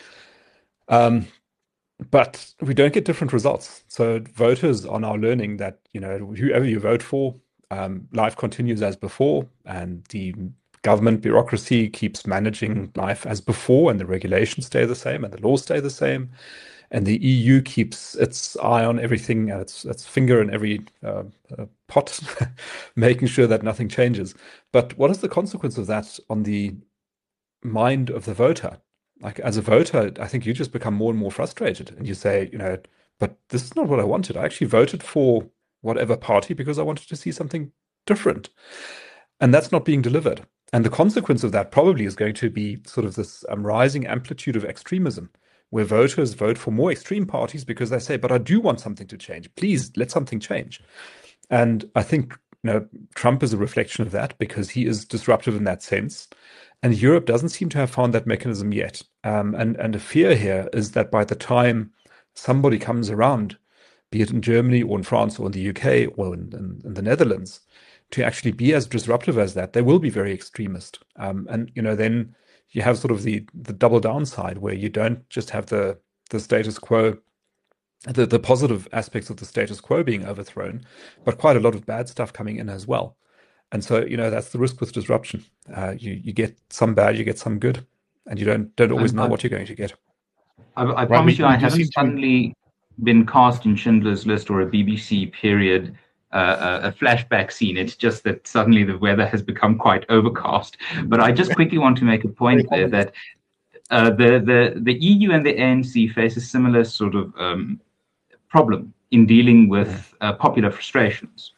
Um, but we don't get different results. So voters are now learning that, you know, whoever you vote for, um, life continues as before, and the government bureaucracy keeps managing life as before, and the regulations stay the same and the laws stay the same. And the E U keeps its eye on everything and its, its finger in every uh, uh, pot, making sure that nothing changes. But what is the consequence of that on the mind of the voter? Like, as a voter, I think you just become more and more frustrated, and you say, you know, but this is not what I wanted. I actually voted for whatever party because I wanted to see something different. And that's not being delivered. And the consequence of that probably is going to be sort of this um, rising amplitude of extremism, where voters vote for more extreme parties because they say, but I do want something to change. Please, let something change. And I think, you know, Trump is a reflection of that because he is disruptive in that sense. And Europe doesn't seem to have found that mechanism yet. Um, and, and the fear here is that by the time somebody comes around, be it in Germany or in France or in the U K or in, in, in the Netherlands, to actually be as disruptive as that, they will be very extremist. Um, and, you know, then you have sort of the, the double downside where you don't just have the, the status quo, the, the positive aspects of the status quo being overthrown, but quite a lot of bad stuff coming in as well. And so, you know, that's the risk with disruption. Uh, you, you get some bad, you get some good, and you don't, don't always know I, what you're going to get. I, I right, promise you, I haven't suddenly been cast in Schindler's List or a B B C period Uh, a flashback scene. It's just that suddenly the weather has become quite overcast. But I just quickly want to make a point there that uh, the, the, the E U and the A N C face a similar sort of um, problem in dealing with uh, popular frustrations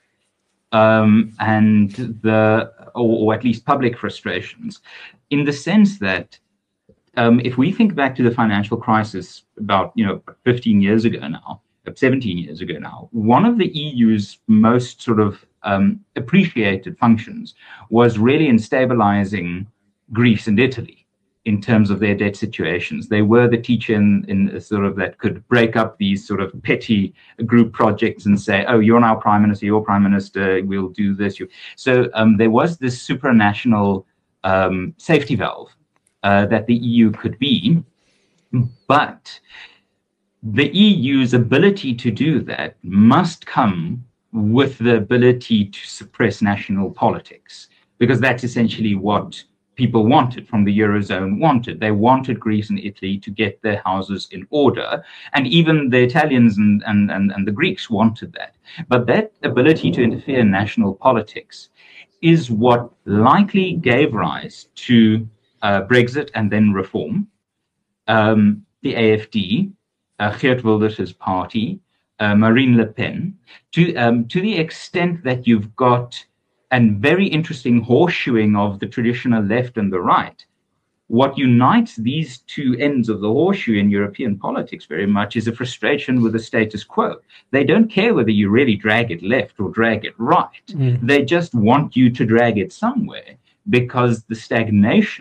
um, and the, or, or at least public frustrations, in the sense that um, if we think back to the financial crisis about, you know, fifteen years ago now, seventeen years ago now, one of the E U's most sort of um, appreciated functions was really in stabilizing Greece and Italy in terms of their debt situations. They were the teacher in, in sort of that could break up these sort of petty group projects and say, oh, you're now prime minister, you're prime minister, we'll do this. So um, there was this supranational um, safety valve uh, that the E U could be, but the E U's ability to do that must come with the ability to suppress national politics, because that's essentially what people wanted from the Eurozone wanted. They wanted Greece and Italy to get their houses in order. And even the Italians and, and, and, and the Greeks wanted that. But that ability to interfere in national politics is what likely gave rise to uh, Brexit and then reform, um, the A F D, Uh, Geert Wilders' party, uh, Marine Le Pen, to um, to the extent that you've got a very interesting horseshoeing of the traditional left and the right. What unites these two ends of the horseshoe in European politics very much is a frustration with the status quo. They don't care whether you really drag it left or drag it right. Mm. They just want you to drag it somewhere, because the stagnation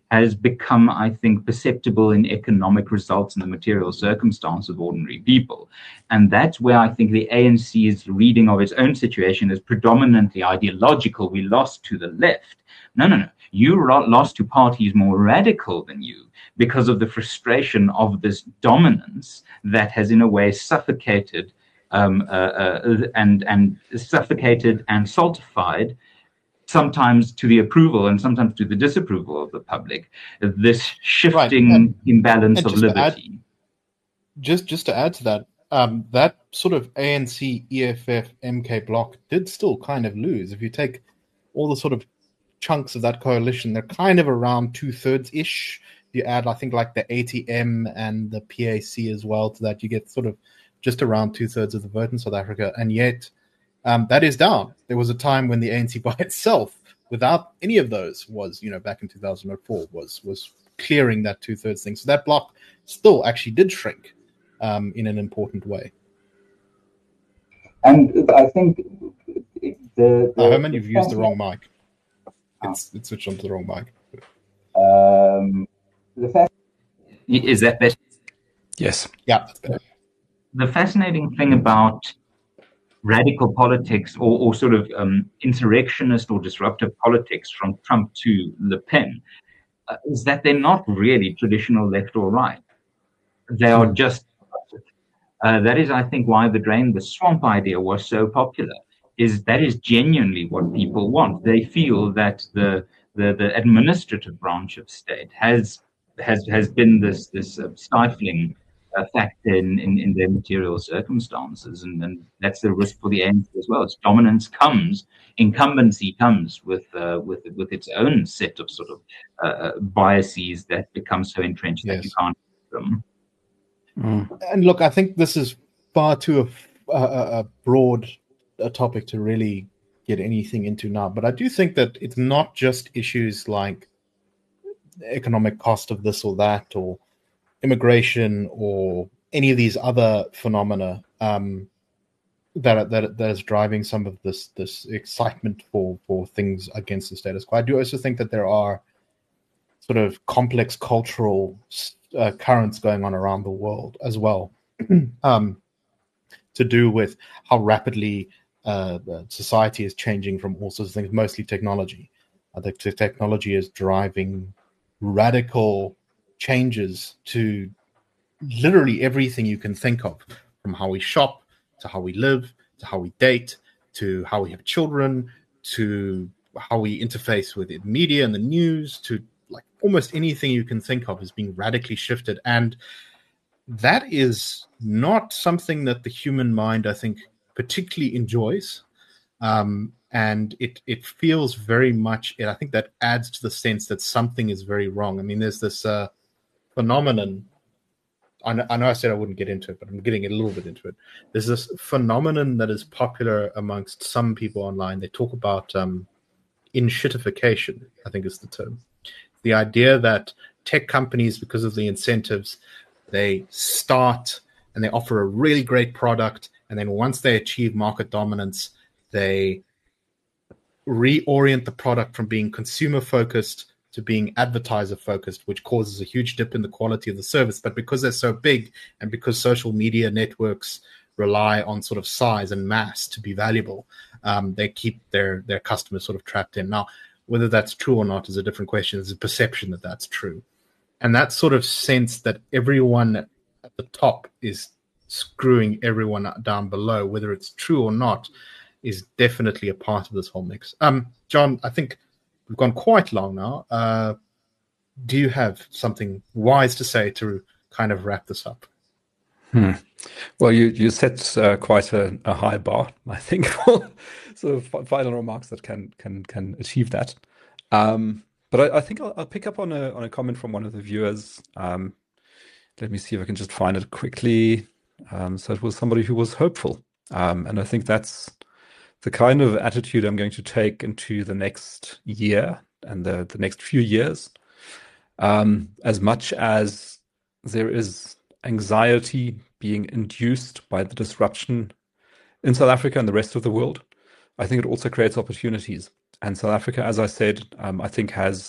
has become, I think, perceptible in economic results and the material circumstance of ordinary people. And that's where I think the A N C's reading of its own situation is predominantly ideological. We lost to the left. No, no, no. You lost to parties more radical than you because of the frustration of this dominance that has, in a way, suffocated um, uh, uh, and and suffocated and saltified, sometimes to the approval and sometimes to the disapproval of the public, this shifting right. and, imbalance and of liberty. Add, just just to add to that, um, that sort of A N C, E F F, M K bloc did still kind of lose. If you take all the sort of chunks of that coalition, they're kind of around two-thirds-ish. You add, I think, like the A T M and the P A C as well to that, you get sort of just around two-thirds of the vote in South Africa. And yet, um, that is down. There was a time when the A N C by itself, without any of those, was, you know, back in two thousand four, was was clearing that two-thirds thing. So that block still actually did shrink um, in an important way. And I think the... the uh, Herman, you've the used the wrong mic. It's, it's switched onto the wrong mic. Um, the fact is that better? Yes. Yeah, that's better. The fascinating thing about radical politics or, or sort of um, insurrectionist or disruptive politics from Trump to Le Pen uh, is that they're not really traditional left or right. They are just... Uh, that is, I think, why the drain the swamp idea was so popular. Is that is genuinely what people want. They feel that the the, the administrative branch of state has has has been this this uh, stifling uh, factor in, in, in their material circumstances, and, and that's the risk for the A N C as well. Its dominance comes, incumbency comes with uh, with with its own set of sort of uh, biases that become so entrenched yes. that you can't them. Mm. And look, I think this is far too a, a, a broad a topic to really get anything into now, but I do think that it's not just issues like economic cost of this or that, or immigration, or any of these other phenomena um, that that that is driving some of this this excitement for for things against the status quo. I do also think that there are sort of complex cultural uh, currents going on around the world as well, um, to do with how rapidly Uh, society is changing from all sorts of things, mostly technology. I think the technology is driving radical changes to literally everything you can think of, from how we shop, to how we live, to how we date, to how we have children, to how we interface with the media and the news, to like almost anything you can think of is being radically shifted. And that is not something that the human mind, I think, particularly enjoys, um, and it it feels very much. I think that adds to the sense that something is very wrong. I mean, there's this uh, phenomenon. I know, I know I said I wouldn't get into it, but I'm getting a little bit into it. There's this phenomenon that is popular amongst some people online. They talk about um, in-shitification, I think is the term. The idea that tech companies, because of the incentives, they start and they offer a really great product. And then once they achieve market dominance, they reorient the product from being consumer-focused to being advertiser-focused, which causes a huge dip in the quality of the service. But because they're so big, and because social media networks rely on sort of size and mass to be valuable, um, they keep their, their customers sort of trapped in. Now, whether that's true or not is a different question. There's a perception that that's true. And that sort of sense that everyone at the top is screwing everyone down below, whether it's true or not, is definitely a part of this whole mix. Um, John, I think we've gone quite long now. Uh, do you have something wise to say to kind of wrap this up? Hmm. Well, you you set uh, quite a, a high bar, I think, for sort of final remarks that can can can achieve that. Um, but I, I think I'll, I'll pick up on a on a comment from one of the viewers. Um, let me see if I can just find it quickly. Um, so it was somebody who was hopeful. Um, and I think that's the kind of attitude I'm going to take into the next year and the, the next few years. Um, as much as there is anxiety being induced by the disruption in South Africa and the rest of the world, I think it also creates opportunities. And South Africa, as I said, um, I think has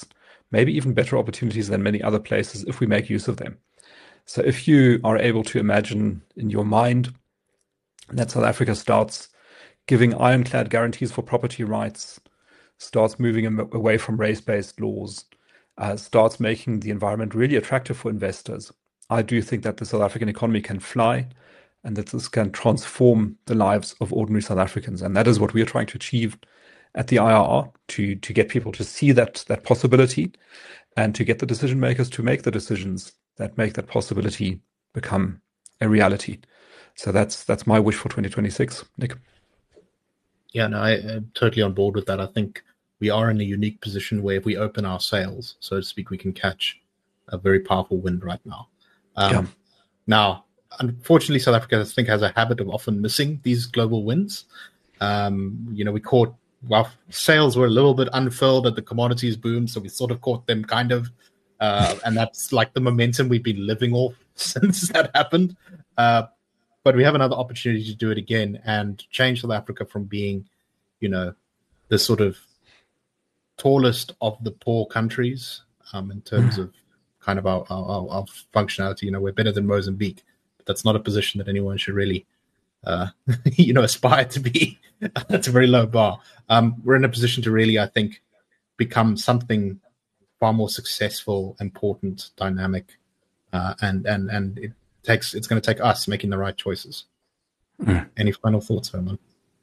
maybe even better opportunities than many other places if we make use of them. So if you are able to imagine in your mind that South Africa starts giving ironclad guarantees for property rights, starts moving away from race-based laws, uh, starts making the environment really attractive for investors, I do think that the South African economy can fly and that this can transform the lives of ordinary South Africans. And that is what we are trying to achieve at the I R R, to, to get people to see that, that possibility and to get the decision makers to make the decisions that make that possibility become a reality. So that's that's my wish for twenty twenty-six, Nick. Yeah, no, I, I'm totally on board with that. I think we are in a unique position where if we open our sails, so to speak, we can catch a very powerful wind right now. Um, Yeah. Now, unfortunately, South Africa, I think, has a habit of often missing these global winds. Um, you know, we caught, well, sales were a little bit unfurled at the commodities boom, so we sort of caught them kind of, uh, and that's like the momentum we've been living off since that happened. Uh, but we have another opportunity to do it again and change South Africa from being, you know, the sort of tallest of the poor countries um, in terms of kind of our, our, our functionality. You know, we're better than Mozambique, but that's not a position that anyone should really, uh, you know, aspire to be. That's a very low bar. Um, we're in a position to really, I think, become something far more successful, important, dynamic, uh, and and and it takes. It's going to take us making the right choices. Mm. Any final thoughts, Herman?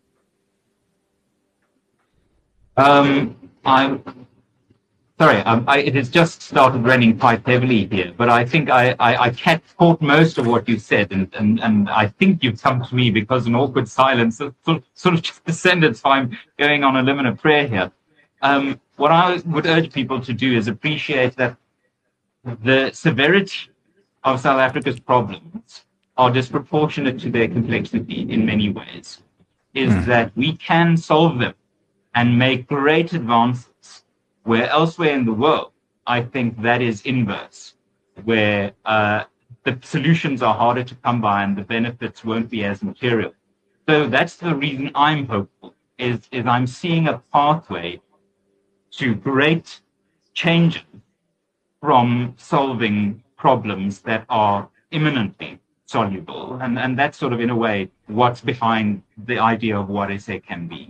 Um, I'm sorry. Um, I, it has just started raining quite heavily here, but I think I, I, I ca- caught most of what you said, and, and, and I think you've come to me because an awkward silence sort of, sort of just descended, so I'm going on a limit of prayer here. Um, what I would urge people to do is appreciate that the severity of South Africa's problems are disproportionate to their complexity in many ways, is mm. that we can solve them and make great advances, where elsewhere in the world, I think that is inverse, where uh, the solutions are harder to come by and the benefits won't be as material. So that's the reason I'm hopeful, is, is I'm seeing a pathway to great changes from solving problems that are imminently soluble. And, and that's sort of, in a way, what's behind the idea of what S A can be.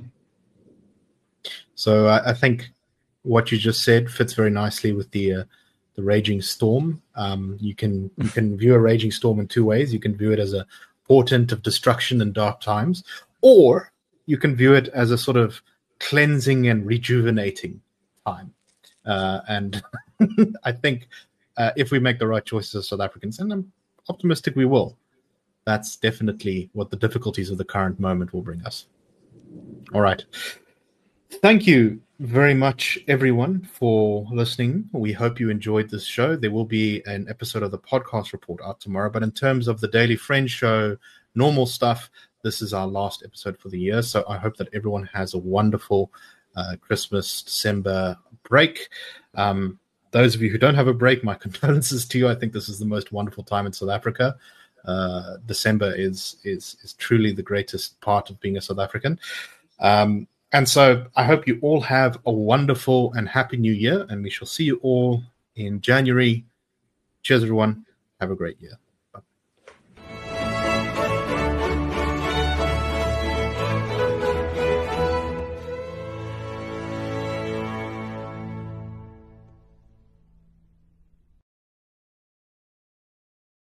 So I, I think what you just said fits very nicely with the uh, the raging storm. Um, you can you can view a raging storm in two ways. You can view it as a portent of destruction and dark times, or you can view it as a sort of cleansing and rejuvenating time. Uh, and I think uh, if we make the right choices as South Africans, and I'm optimistic we will, that's definitely what the difficulties of the current moment will bring us. All right. Thank you very much, everyone, for listening. We hope you enjoyed this show. There will be an episode of the podcast report out tomorrow. But in terms of the Daily Friend show, normal stuff, this is our last episode for the year. So I hope that everyone has a wonderful uh, Christmas, December break. Um, those of you who don't have a break, my condolences to you. I think this is the most wonderful time in South Africa. Uh, December is, is, is truly the greatest part of being a South African. Um, And so I hope you all have a wonderful and happy new year, and we shall see you all in January. Cheers, everyone. Have a great year.